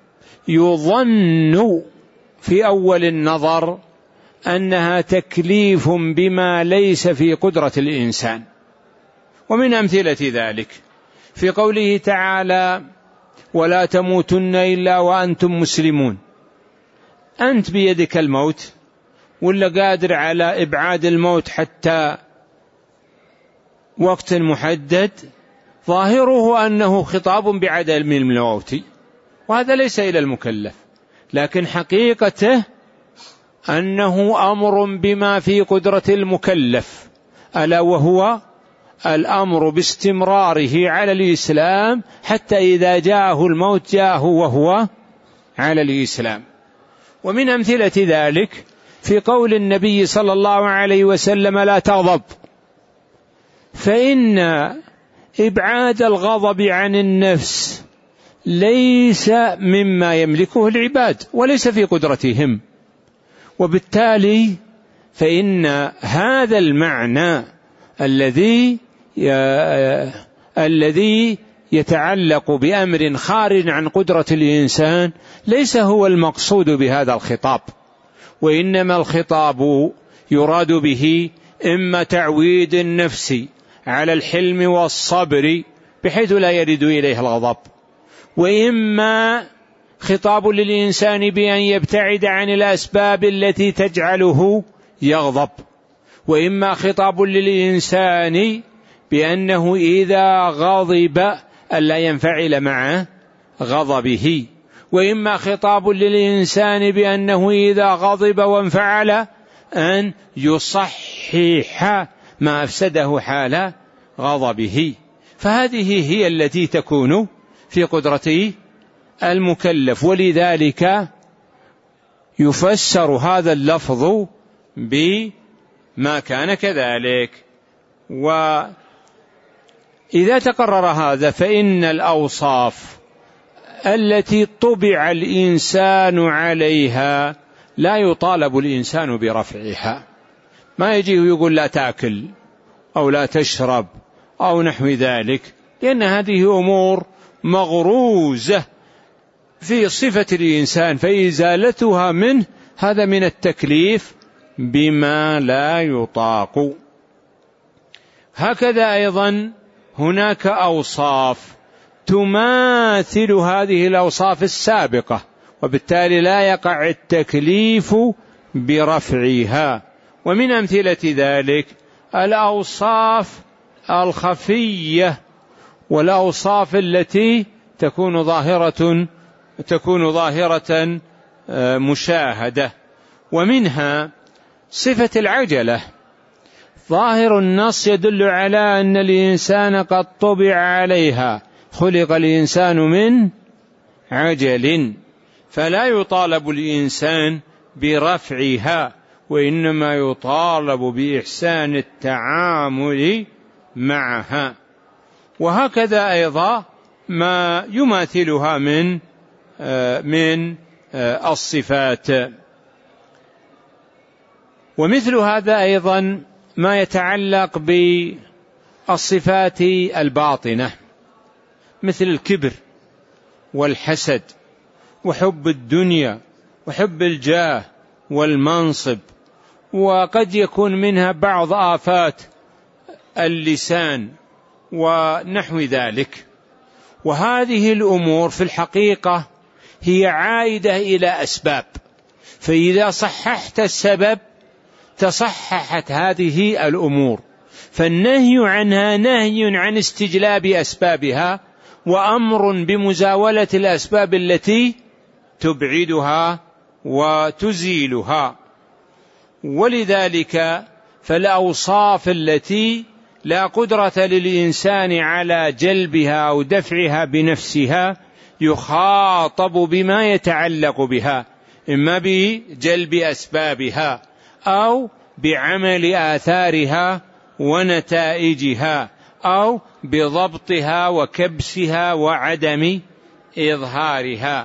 يظن في أول النظر أنها تكليف بما ليس في قدرة الإنسان، ومن أمثلة ذلك في قوله تعالى ولا تموتن إلا وأنتم مسلمون. أنت بيدك الموت ولا قادر على إبعاد الموت حتى وقت محدد؟ ظاهره أنه خطاب بعدم الموت، وهذا ليس إلى المكلف. لكن حقيقته أنه أمر بما في قدرة المكلف، ألا وهو الأمر باستمراره على الإسلام حتى إذا جاءه الموت جاءه وهو على الإسلام. ومن أمثلة ذلك في قول النبي صلى الله عليه وسلم: لا تغضب، فإن إبعاد الغضب عن النفس ليس مما يملكه العباد وليس في قدرتهم، وبالتالي فإن هذا المعنى الذي الذي يتعلق بأمر خارج عن قدرة الإنسان ليس هو المقصود بهذا الخطاب، وإنما الخطاب يراد به إما تعويد النفس على الحلم والصبر بحيث لا يرد إليه الغضب، وإما خطاب للإنسان بأن يبتعد عن الأسباب التي تجعله يغضب، وإما خطاب للإنسان بأنه إذا غضب ألا ينفعل مع غضبه، وإما خطاب للإنسان بأنه إذا غضب وانفعل أن يصحح ما أفسده حال غضبه. فهذه هي التي تكون في قدرة المكلف، ولذلك يفسر هذا اللفظ بما كان كذلك. وإذا تقرر هذا فإن الأوصاف التي طبع الإنسان عليها لا يطالب الإنسان برفعها، ما يجي ويقول لا تأكل أو لا تشرب أو نحو ذلك، لأن هذه أمور مغروزة في صفة الإنسان، فإزالتها منه هذا من التكليف بما لا يطاق. هكذا أيضا هناك أوصاف تماثل هذه الأوصاف السابقة، وبالتالي لا يقع التكليف برفعها. ومن أمثلة ذلك الأوصاف الخفية والأوصاف التي تكون ظاهرة تكون ظاهرة مشاهدة، ومنها صفة العجلة. ظاهر النص يدل على أن الإنسان قد طبع عليها، خلق الإنسان من عجل، فلا يطالب الإنسان برفعها، وإنما يطالب بإحسان التعامل معها. وهكذا أيضا ما يماثلها من من الصفات. ومثل هذا أيضا ما يتعلق بالصفات الباطنة، مثل الكبر والحسد وحب الدنيا وحب الجاه والمنصب، وقد يكون منها بعض آفات اللسان ونحو ذلك. وهذه الأمور في الحقيقة هي عائدة إلى أسباب، فإذا صححت السبب تصححت هذه الأمور، فالنهي عنها نهي عن استجلاب أسبابها، وأمر بمزاولة الأسباب التي تبعدها وتزيلها. ولذلك فالأوصاف التي لا قدرة للإنسان على جلبها أو دفعها بنفسها يخاطب بما يتعلق بها، إما بجلب أسبابها أو بعمل آثارها ونتائجها أو بضبطها وكبسها وعدم إظهارها.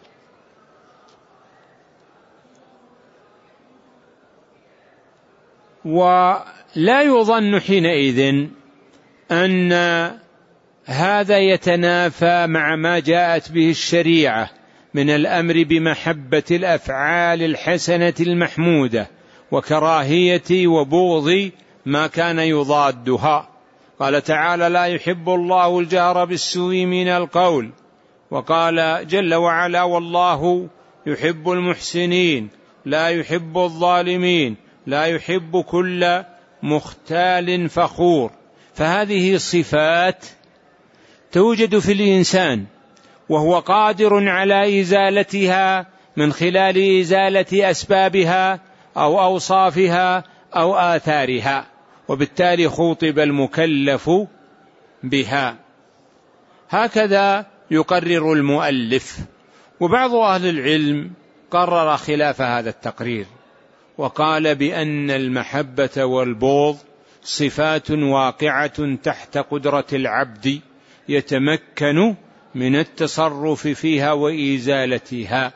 ولا يظن حينئذ أن هذا يتنافى مع ما جاءت به الشريعة من الأمر بمحبة الأفعال الحسنة المحمودة وكراهية وبغض ما كان يضادها. قال تعالى: لا يحب الله الجهر بالسوء من القول. وقال جل وعلا: والله يحب المحسنين لا يحب الظالمين لا يحب كل مختال فخور. فهذه صفات توجد في الإنسان وهو قادر على إزالتها من خلال إزالة أسبابها أو أوصافها أو آثارها، وبالتالي خوطب المكلف بها. هكذا يقرر المؤلف. وبعض أهل العلم قرر خلاف هذا التقرير، وقال بأن المحبة والبغض صفات واقعة تحت قدرة العبد يتمكن من التصرف فيها وإزالتها،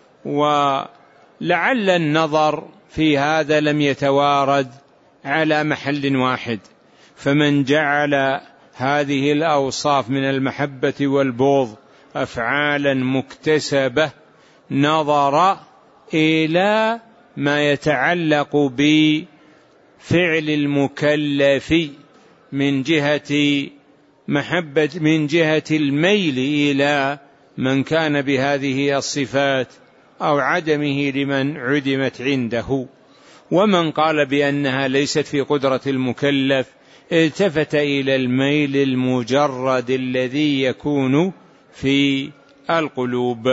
ولعل النظر في هذا لم يتوارد على محل واحد، فمن جعل هذه الأوصاف من المحبة والبغض أفعالا مكتسبة نظر إلى ما يتعلق بفعل المكلف من جهة محبة، من جهة الميل إلى من كان بهذه الصفات أو عدمه لمن عدمت عنده. ومن قال بأنها ليست في قدرة المكلف التفت إلى الميل المجرد الذي يكون في القلوب.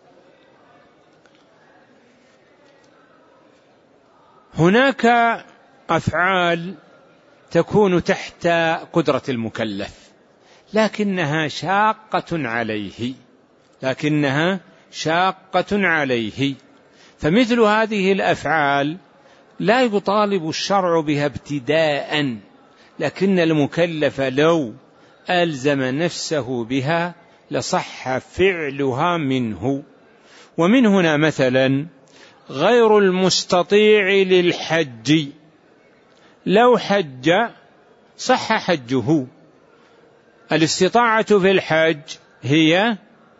هناك أفعال تكون تحت قدرة المكلف لكنها شاقة عليه لكنها شاقة عليه فمثل هذه الأفعال لا يطالب الشرع بها ابتداء، لكن المكلف لو ألزم نفسه بها لصح فعلها منه. ومن هنا مثلا غير المستطيع للحج لو حج صح حجه. الاستطاعة في الحج هي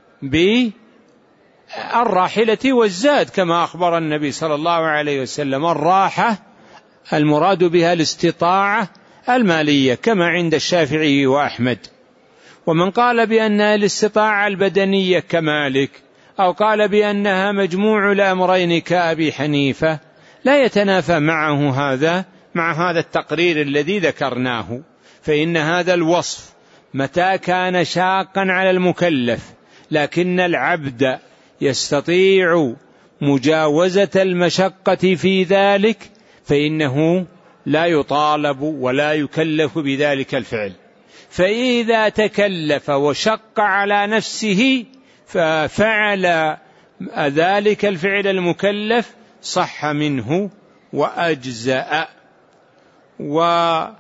بالراحلة والزاد كما أخبر النبي صلى الله عليه وسلم. الراحة المراد بها الاستطاعة المالية كما عند الشافعي وأحمد. ومن قال بأنها الاستطاعة البدنية كمالك أو قال بأنها مجموع الأمرين كأبي حنيفة لا يتنافى معه هذا مع هذا التقرير الذي ذكرناه. فإن هذا الوصف متى كان شاقا على المكلف لكن العبد يستطيع مجاوزة المشقة في ذلك فإنه لا يطالب ولا يكلف بذلك الفعل. فإذا تكلف وشق على نفسه ففعل ذلك الفعل المكلف صح منه وأجزأ. وهكذا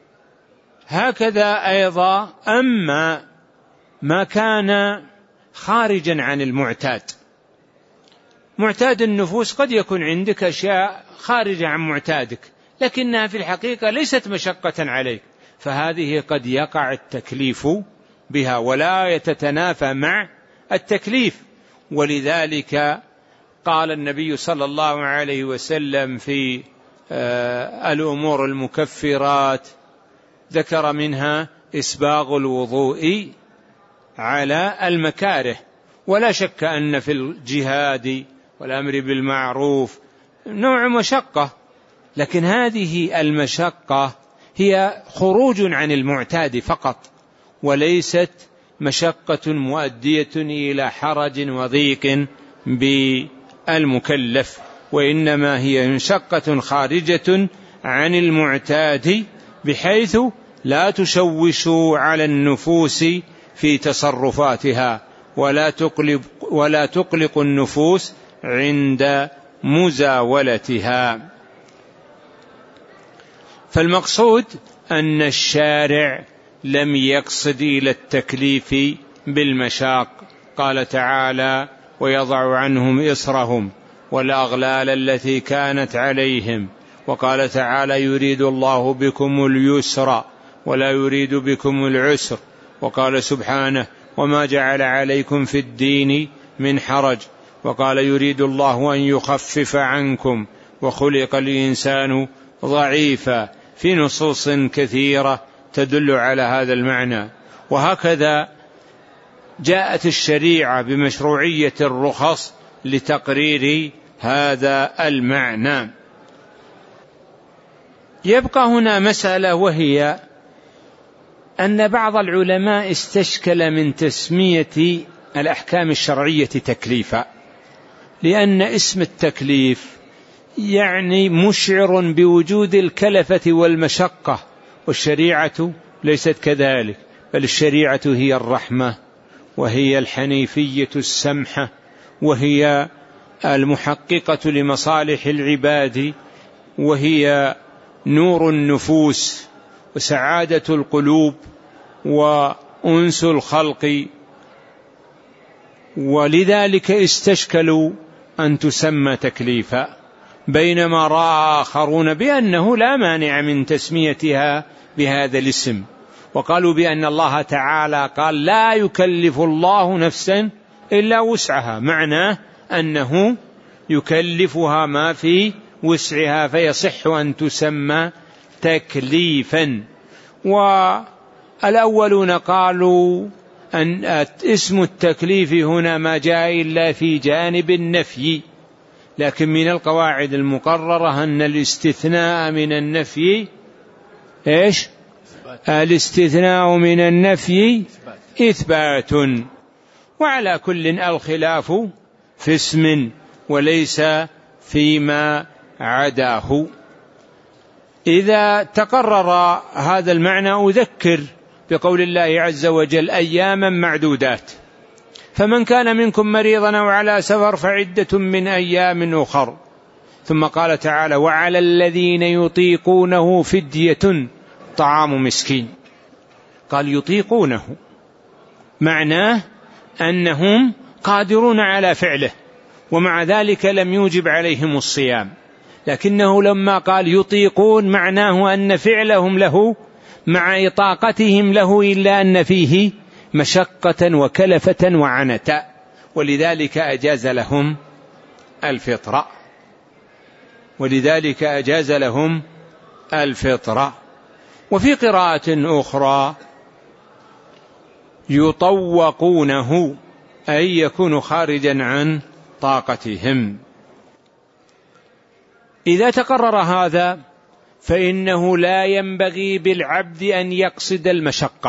أيضا أما ما كان خارجا عن المعتاد، معتاد النفوس قد يكون عندك أشياء خارجة عن معتادك لكنها في الحقيقة ليست مشقة عليك، فهذه قد يقع التكليف بها ولا يتتنافى مع التكليف. ولذلك قال النبي صلى الله عليه وسلم في الأمور المكفرات ذكر منها إسباغ الوضوء على المكاره. ولا شك أن في الجهاد والأمر بالمعروف نوع مشقة، لكن هذه المشقة هي خروج عن المعتاد فقط وليست مشقة مؤدية إلى حرج وضيق بالمكلف، وإنما هي مشقة خارجة عن المعتاد بحيث لا تشوش على النفوس في تصرفاتها ولا تقلق, ولا تقلق النفوس عند مزاولتها. فالمقصود أن الشارع لم يقصد إلى التكليف بالمشاق. قال تعالى: ويضع عنهم إصرهم والأغلال التي كانت عليهم. وقال تعالى: يريد الله بكم اليسر ولا يريد بكم العسر. وقال سبحانه: وما جعل عليكم في الدين من حرج. وقال: يريد الله أن يخفف عنكم وخلق الإنسان ضعيفا، في نصوص كثيرة تدل على هذا المعنى. وهكذا جاءت الشريعة بمشروعية الرخص لتقرير هذا المعنى. يبقى هنا مسألة، وهي أن بعض العلماء استشكل من تسمية الأحكام الشرعية تكليفا، لأن اسم التكليف يعني مشعر بوجود الكلفة والمشقة، والشريعة ليست كذلك، بل الشريعة هي الرحمة، وهي الحنيفية السمحة، وهي المحققة لمصالح العباد، وهي نور النفوس وسعادة القلوب وأنس الخلق. ولذلك استشكلوا أن تسمى تكليفا، بينما رأى آخرون بأنه لا مانع من تسميتها بهذا الاسم، وقالوا بأن الله تعالى قال لا يكلف الله نفسا إلا وسعها، معناه أنه يكلفها ما في وسعها، فيصح أن تسمى تكليفا. والأولون قالوا أن اسم التكليف هنا ما جاء إلا في جانب النفي، لكن من القواعد المقررة أن الاستثناء من النفي إيش؟ الاستثناء من النفي إثبات. وعلى كل الخلاف في اسم وليس فيما عداه. إذا تقرر هذا المعنى أذكر بقول الله عز وجل أياما معدودات، فمن كان منكم مريضا أو على سفر فعدة من أيام أخر. ثم قال تعالى وعلى الذين يطيقونه فدية طعام مسكين. قال يطيقونه، معناه أنهم قادرون على فعله، ومع ذلك لم يوجب عليهم الصيام، لكنه لما قال يطيقون معناه أن فعلهم له مع إطاقتهم له، إلا أن فيه مشقة وكلفة وعنة، ولذلك أجاز لهم الفطرة ولذلك أجاز لهم الفطرة. وفي قراءة أخرى يطوقونه، أي يكون خارجا عن طاقتهم. إذا تقرر هذا فإنه لا ينبغي بالعبد أن يقصد المشقة.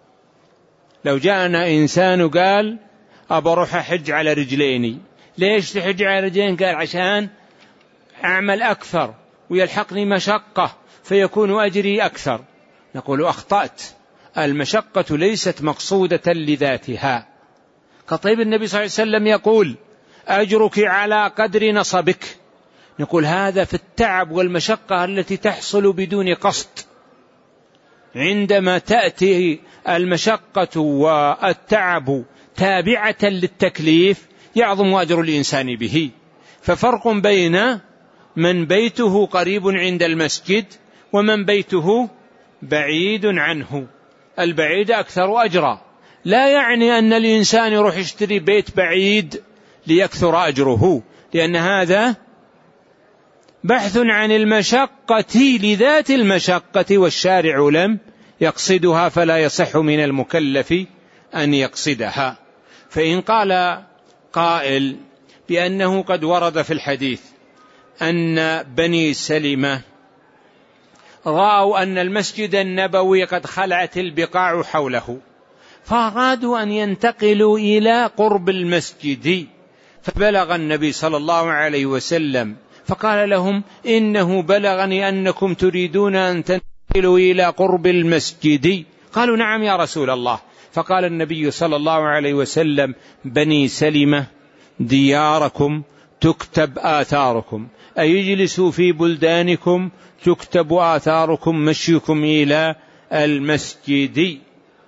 لو جاءنا إنسان قال أبى أروح أحج على رجليني، ليش تحج على رجلين؟ قال عشان أعمل أكثر ويلحقني مشقة فيكون أجري أكثر. نقول أخطأت، المشقة ليست مقصودة لذاتها. كطيب النبي صلى الله عليه وسلم يقول أجرك على قدر نصبك، نقول هذا في التعب والمشقة التي تحصل بدون قصد. عندما تأتي المشقة والتعب تابعة للتكليف يعظم أجر الإنسان به. ففرق بين من بيته قريب عند المسجد ومن بيته بعيد عنه. البعيد أكثر أجرا، لا يعني أن الإنسان يروح يشتري بيت بعيد ليكثر أجره، لأن هذا بحث عن المشقة لذات المشقة، والشارع لم يقصدها، فلا يصح من المكلف أن يقصدها. فإن قال قائل بأنه قد ورد في الحديث أن بني سلمة رأوا أن المسجد النبوي قد خلعت البقاع حوله، فأرادوا أن ينتقلوا إلى قرب المسجد، فبلغ النبي صلى الله عليه وسلم فقال لهم إنه بلغني أنكم تريدون أن تنتقلوا إلى قرب المسجد. قالوا نعم يا رسول الله. فقال النبي صلى الله عليه وسلم بني سلمة دياركم تكتب آثاركم، أي اجلسوا في بلدانكم تكتب آثاركم مشيكم إلى المسجد.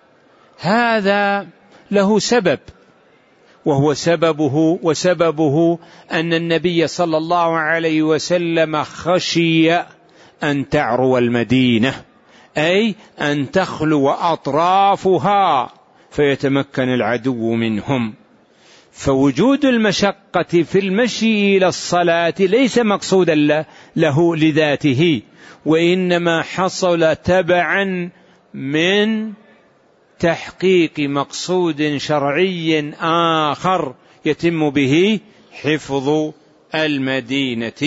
هذا له سبب، وهو سببه وسببه أن النبي صلى الله عليه وسلم خشي أن تعرو المدينة، أي أن تخلو أطرافها فيتمكن العدو منهم. فوجود المشقة في المشي إلى الصلاة ليس مقصودا له لذاته، وإنما حصل تبعا من تحقيق مقصود شرعي آخر يتم به حفظ المدينة.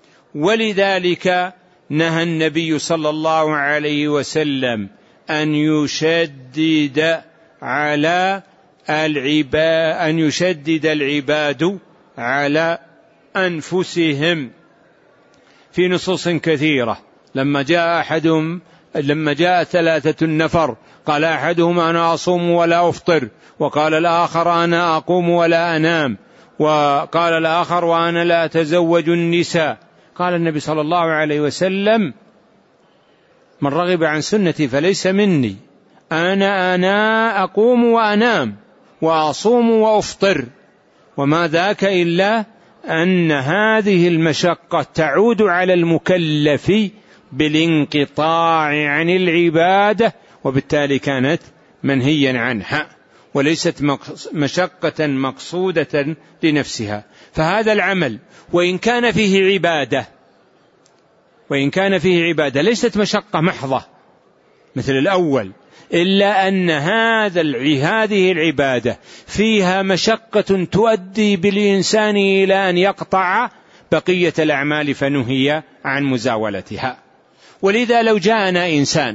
ولذلك نهى النبي صلى الله عليه وسلم أن يشدد على العباد أن يشدد العباد على أنفسهم في نصوص كثيرة. لما جاء أحدهم لما جاء ثلاثة نفر قال أحدهم أنا أصوم ولا أفطر، وقال الآخر أنا أقوم ولا أنام، وقال الآخر وأنا لا أتزوج النساء. قال النبي صلى الله عليه وسلم من رغب عن سنتي فليس مني، أنا أنا أقوم وأنام وأصوم وأفطر. وما ذاك إلا أن هذه المشقة تعود على المكلف بالانقطاع عن العبادة، وبالتالي كانت منهيا عنها وليست مشقة مقصودة لنفسها. فهذا العمل وإن كان فيه عبادة وإن كان فيه عبادة ليست مشقة محضة مثل الأول، إلا أن هذا هذه العبادة فيها مشقة تؤدي بالإنسان إلى أن يقطع بقية الأعمال فنهي عن مزاولتها. ولذا لو جاءنا إنسان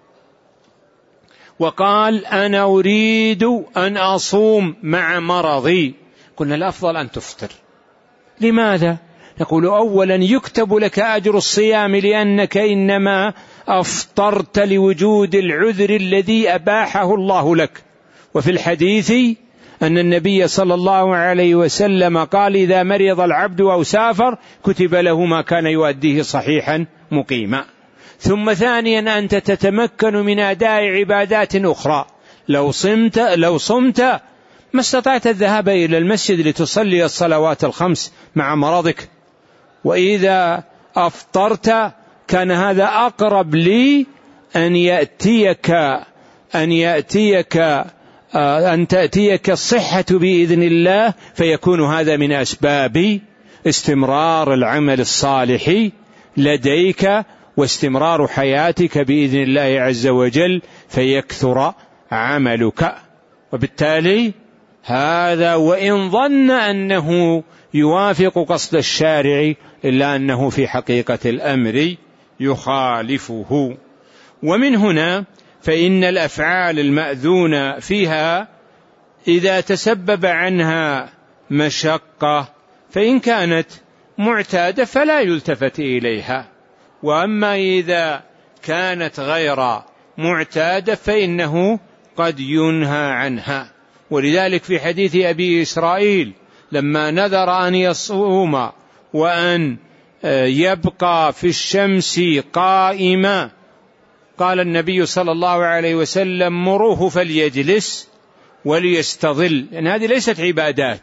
وقال أنا أريد أن أصوم مع مرضي، قلنا الأفضل أن تفطر. لماذا؟ نقول أولا يكتب لك أجر الصيام لأنك إنما أفطرت لوجود العذر الذي أباحه الله لك. وفي الحديث أن النبي صلى الله عليه وسلم قال إذا مرض العبد أو سافر كتب له ما كان يؤديه صحيحا مقيما. ثم ثانيا أنت تتمكن من أداء عبادات أخرى. لو صمت لو صمت ما استطعت الذهاب إلى المسجد لتصلي الصلوات الخمس مع مرضك، وإذا أفطرت كان هذا أقرب لي أن يأتيك أن يأتيك أن تأتيك الصحة بإذن الله، فيكون هذا من أسباب استمرار العمل الصالح لديك واستمرار حياتك بإذن الله عز وجل، فيكثر عملك. وبالتالي هذا وإن ظن أنه يوافق قصد الشارع إلا أنه في حقيقة الأمر يخالفه. ومن هنا فإن الأفعال المأذون فيها إذا تسبب عنها مشقة فإن كانت معتادة فلا يلتفت إليها، وأما إذا كانت غير معتادة فإنه قد ينهى عنها. ولذلك في حديث أبي إسرائيل لما نذر أن يصوم وأن يبقى في الشمس قائما قال النبي صلى الله عليه وسلم مروه فليجلس وليستظل، لأن هذه ليست عبادات،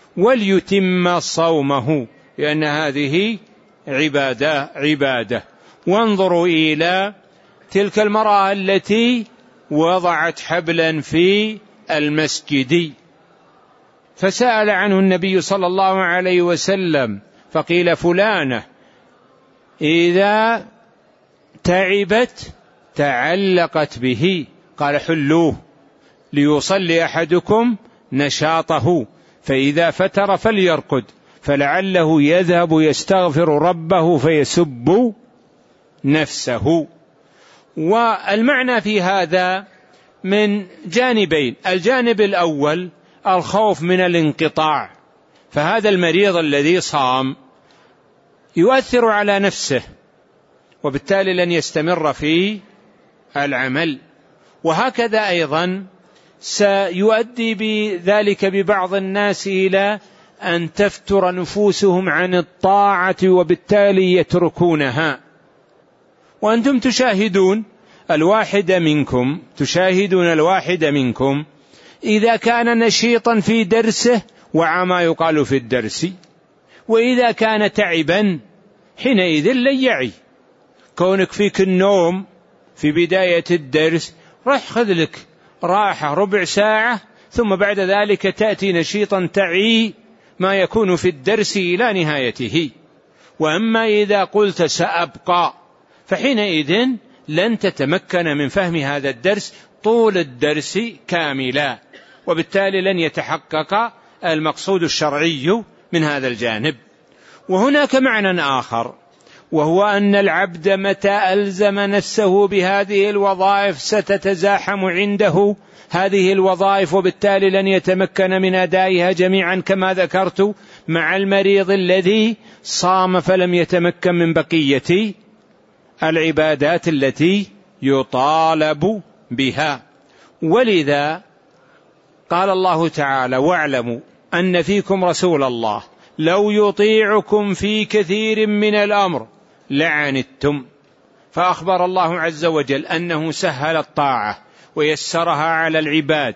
وليتم صومه لأن هذه عبادة عبادة. وانظروا إلى تلك المرأة التي وضعت حبلا في المسجد فسأل عنه النبي صلى الله عليه وسلم فقيل فلانة إذا تعبت تعلقت به، قال حلوه ليصلي أحدكم نشاطه فإذا فتر فليرقد فلعله يذهب يستغفر ربه فيسب نفسه. والمعنى في هذا من جانبين: الجانب الأول الخوف من الانقطاع، فهذا المريض الذي صام يؤثر على نفسه وبالتالي لن يستمر في العمل، وهكذا أيضا سيؤدي بذلك ببعض الناس إلى أن تفتر نفوسهم عن الطاعة وبالتالي يتركونها. وأنتم تشاهدون الواحد منكم تشاهدون الواحد منكم إذا كان نشيطا في درسه وعى ما يقال في الدرس، وإذا كان تعبا حينئذ لن يعي. كونك فيك النوم في بداية الدرس راح خذ لك راحة ربع ساعة ثم بعد ذلك تأتي نشيطا تعي ما يكون في الدرس إلى نهايته. وأما إذا قلت سأبقى فحينئذ لن تتمكن من فهم هذا الدرس طول الدرس كاملا، وبالتالي لن يتحقق المقصود الشرعي من هذا الجانب. وهناك معنى آخر وهو أن العبد متى ألزم نفسه بهذه الوظائف ستتزاحم عنده هذه الوظائف، وبالتالي لن يتمكن من أدائها جميعا كما ذكرت، مع المريض الذي صام فلم يتمكن من بقية العبادات التي يطالب بها. ولذا قال الله تعالى: واعلموا أن فيكم رسول الله لو يطيعكم في كثير من الأمر لعنتم. فأخبر الله عز وجل أنه سهل الطاعة ويسرها على العباد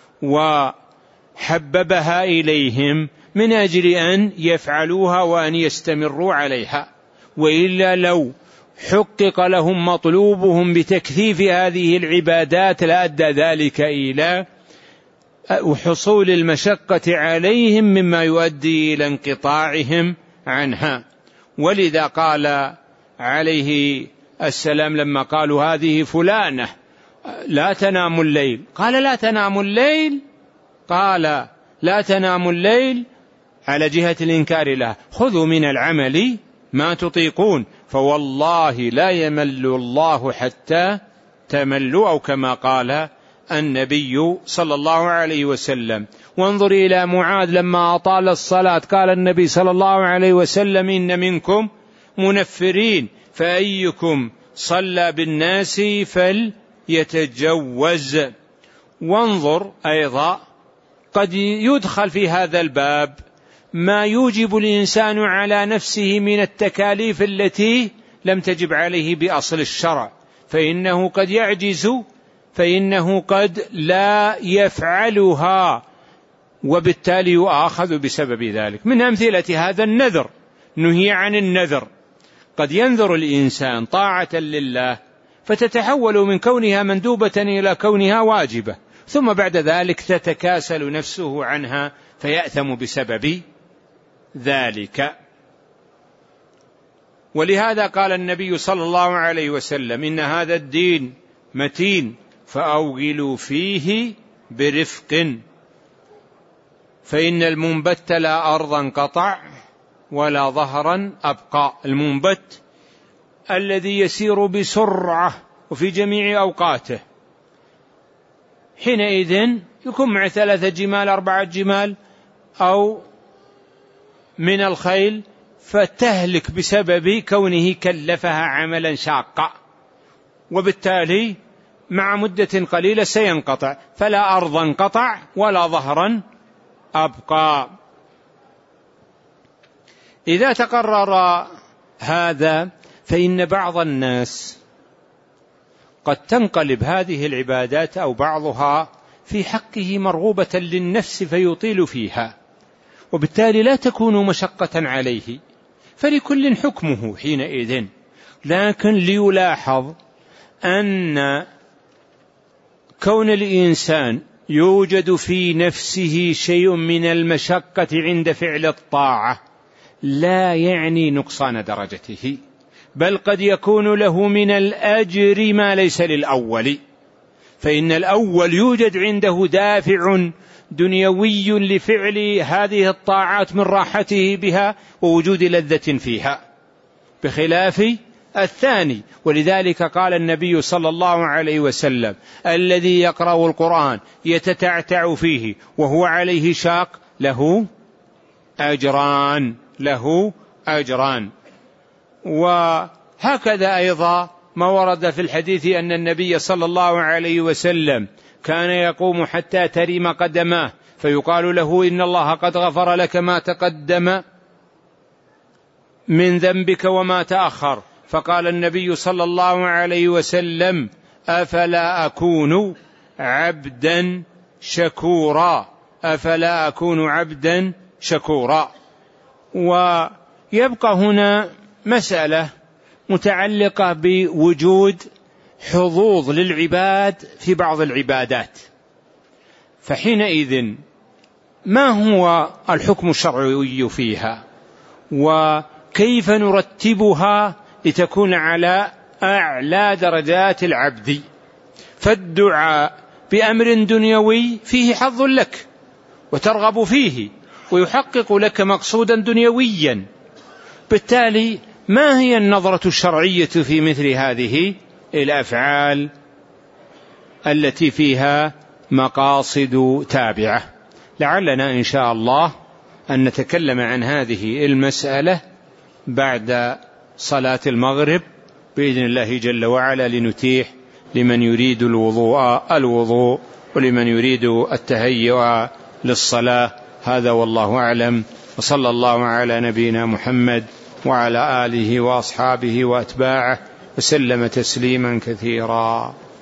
وحببها إليهم من أجل أن يفعلوها وأن يستمروا عليها، وإلا لو حقق لهم مطلوبهم بتكثيف هذه العبادات لأدى ذلك إلى حصول المشقة عليهم مما يؤدي إلى انقطاعهم عنها. ولذا قال عليه السلام لما قالوا: هذه فلانة لا تنام الليل، قال: لا تنام الليل، قال: لا تنام الليل على جهة الإنكار لها، خذوا من العمل ما تطيقون، فوالله لا يمل الله حتى تملوا، أو كما قال النبي صلى الله عليه وسلم. وانظر إلى معاذ لما أطال الصلاة، قال النبي صلى الله عليه وسلم: إن منكم منفرين، فأيكم صلى بالناس فليتجوز. وانظر أيضا قد يدخل في هذا الباب ما يوجب الإنسان على نفسه من التكاليف التي لم تجب عليه بأصل الشرع، فإنه قد يعجز، فإنه قد لا يفعلها، وبالتالي يؤاخذ بسبب ذلك. من أمثلة هذا النذر، نهي عن النذر. قد ينذر الإنسان طاعة لله فتتحول من كونها مندوبة إلى كونها واجبة، ثم بعد ذلك تتكاسل نفسه عنها فيأثم بسبب ذلك. ولهذا قال النبي صلى الله عليه وسلم: إن هذا الدين متين فأوغلوا فيه برفق، فإن المنبت لا أرضا قطع ولا ظهرا أبقى. المنبت الذي يسير بسرعة وفي جميع أوقاته، حينئذ يكون مع ثلاثة جمال أربعة جمال أو من الخيل، فتهلك بسبب كونه كلفها عملا شاقا، وبالتالي مع مدة قليلة سينقطع، فلا أرضا قطع ولا ظهرا أبقى. إذا تقرر هذا فإن بعض الناس قد تنقلب هذه العبادات أو بعضها في حقه مرغوبة للنفس فيطيل فيها، وبالتالي لا تكون مشقة عليه، فلكل حكمه حينئذ. لكن ليلاحظ أن كون الإنسان يوجد في نفسه شيء من المشقة عند فعل الطاعة لا يعني نقصان درجته، بل قد يكون له من الأجر ما ليس للأول، فإن الأول يوجد عنده دافع دنيوي لفعل هذه الطاعات من راحته بها ووجود لذة فيها، بخلاف الثاني. ولذلك قال النبي صلى الله عليه وسلم: الذي يقرأ القرآن يتتعتع فيه وهو عليه شاق له أجران، له أجران. وهكذا أيضا ما ورد في الحديث أن النبي صلى الله عليه وسلم كان يقوم حتى ترم قدماه فيقال له: إن الله قد غفر لك ما تقدم من ذنبك وما تأخر. فقال النبي صلى الله عليه وسلم: أفلا أكون عبدا شكورا، أفلا أكون عبدا شكورا. ويبقى هنا مسألة متعلقة بوجود حظوظ للعباد في بعض العبادات، فحينئذ ما هو الحكم الشرعي فيها، وكيف نرتبها لتكون على أعلى درجات العبد؟ فالدعاء بأمر دنيوي فيه حظ لك وترغب فيه ويحقق لك مقصودا دنيويا، بالتالي ما هي النظرة الشرعية في مثل هذه الأفعال التي فيها مقاصد تابعة؟ لعلنا إن شاء الله أن نتكلم عن هذه المسألة بعد صلاة المغرب بإذن الله جل وعلا، لنتيح لمن يريد الوضوء الوضوء ولمن يريد التهيؤ للصلاة. هذا والله أعلم، وصلى الله على نبينا محمد وعلى آله وأصحابه وأتباعه وسلم تسليما كثيرا.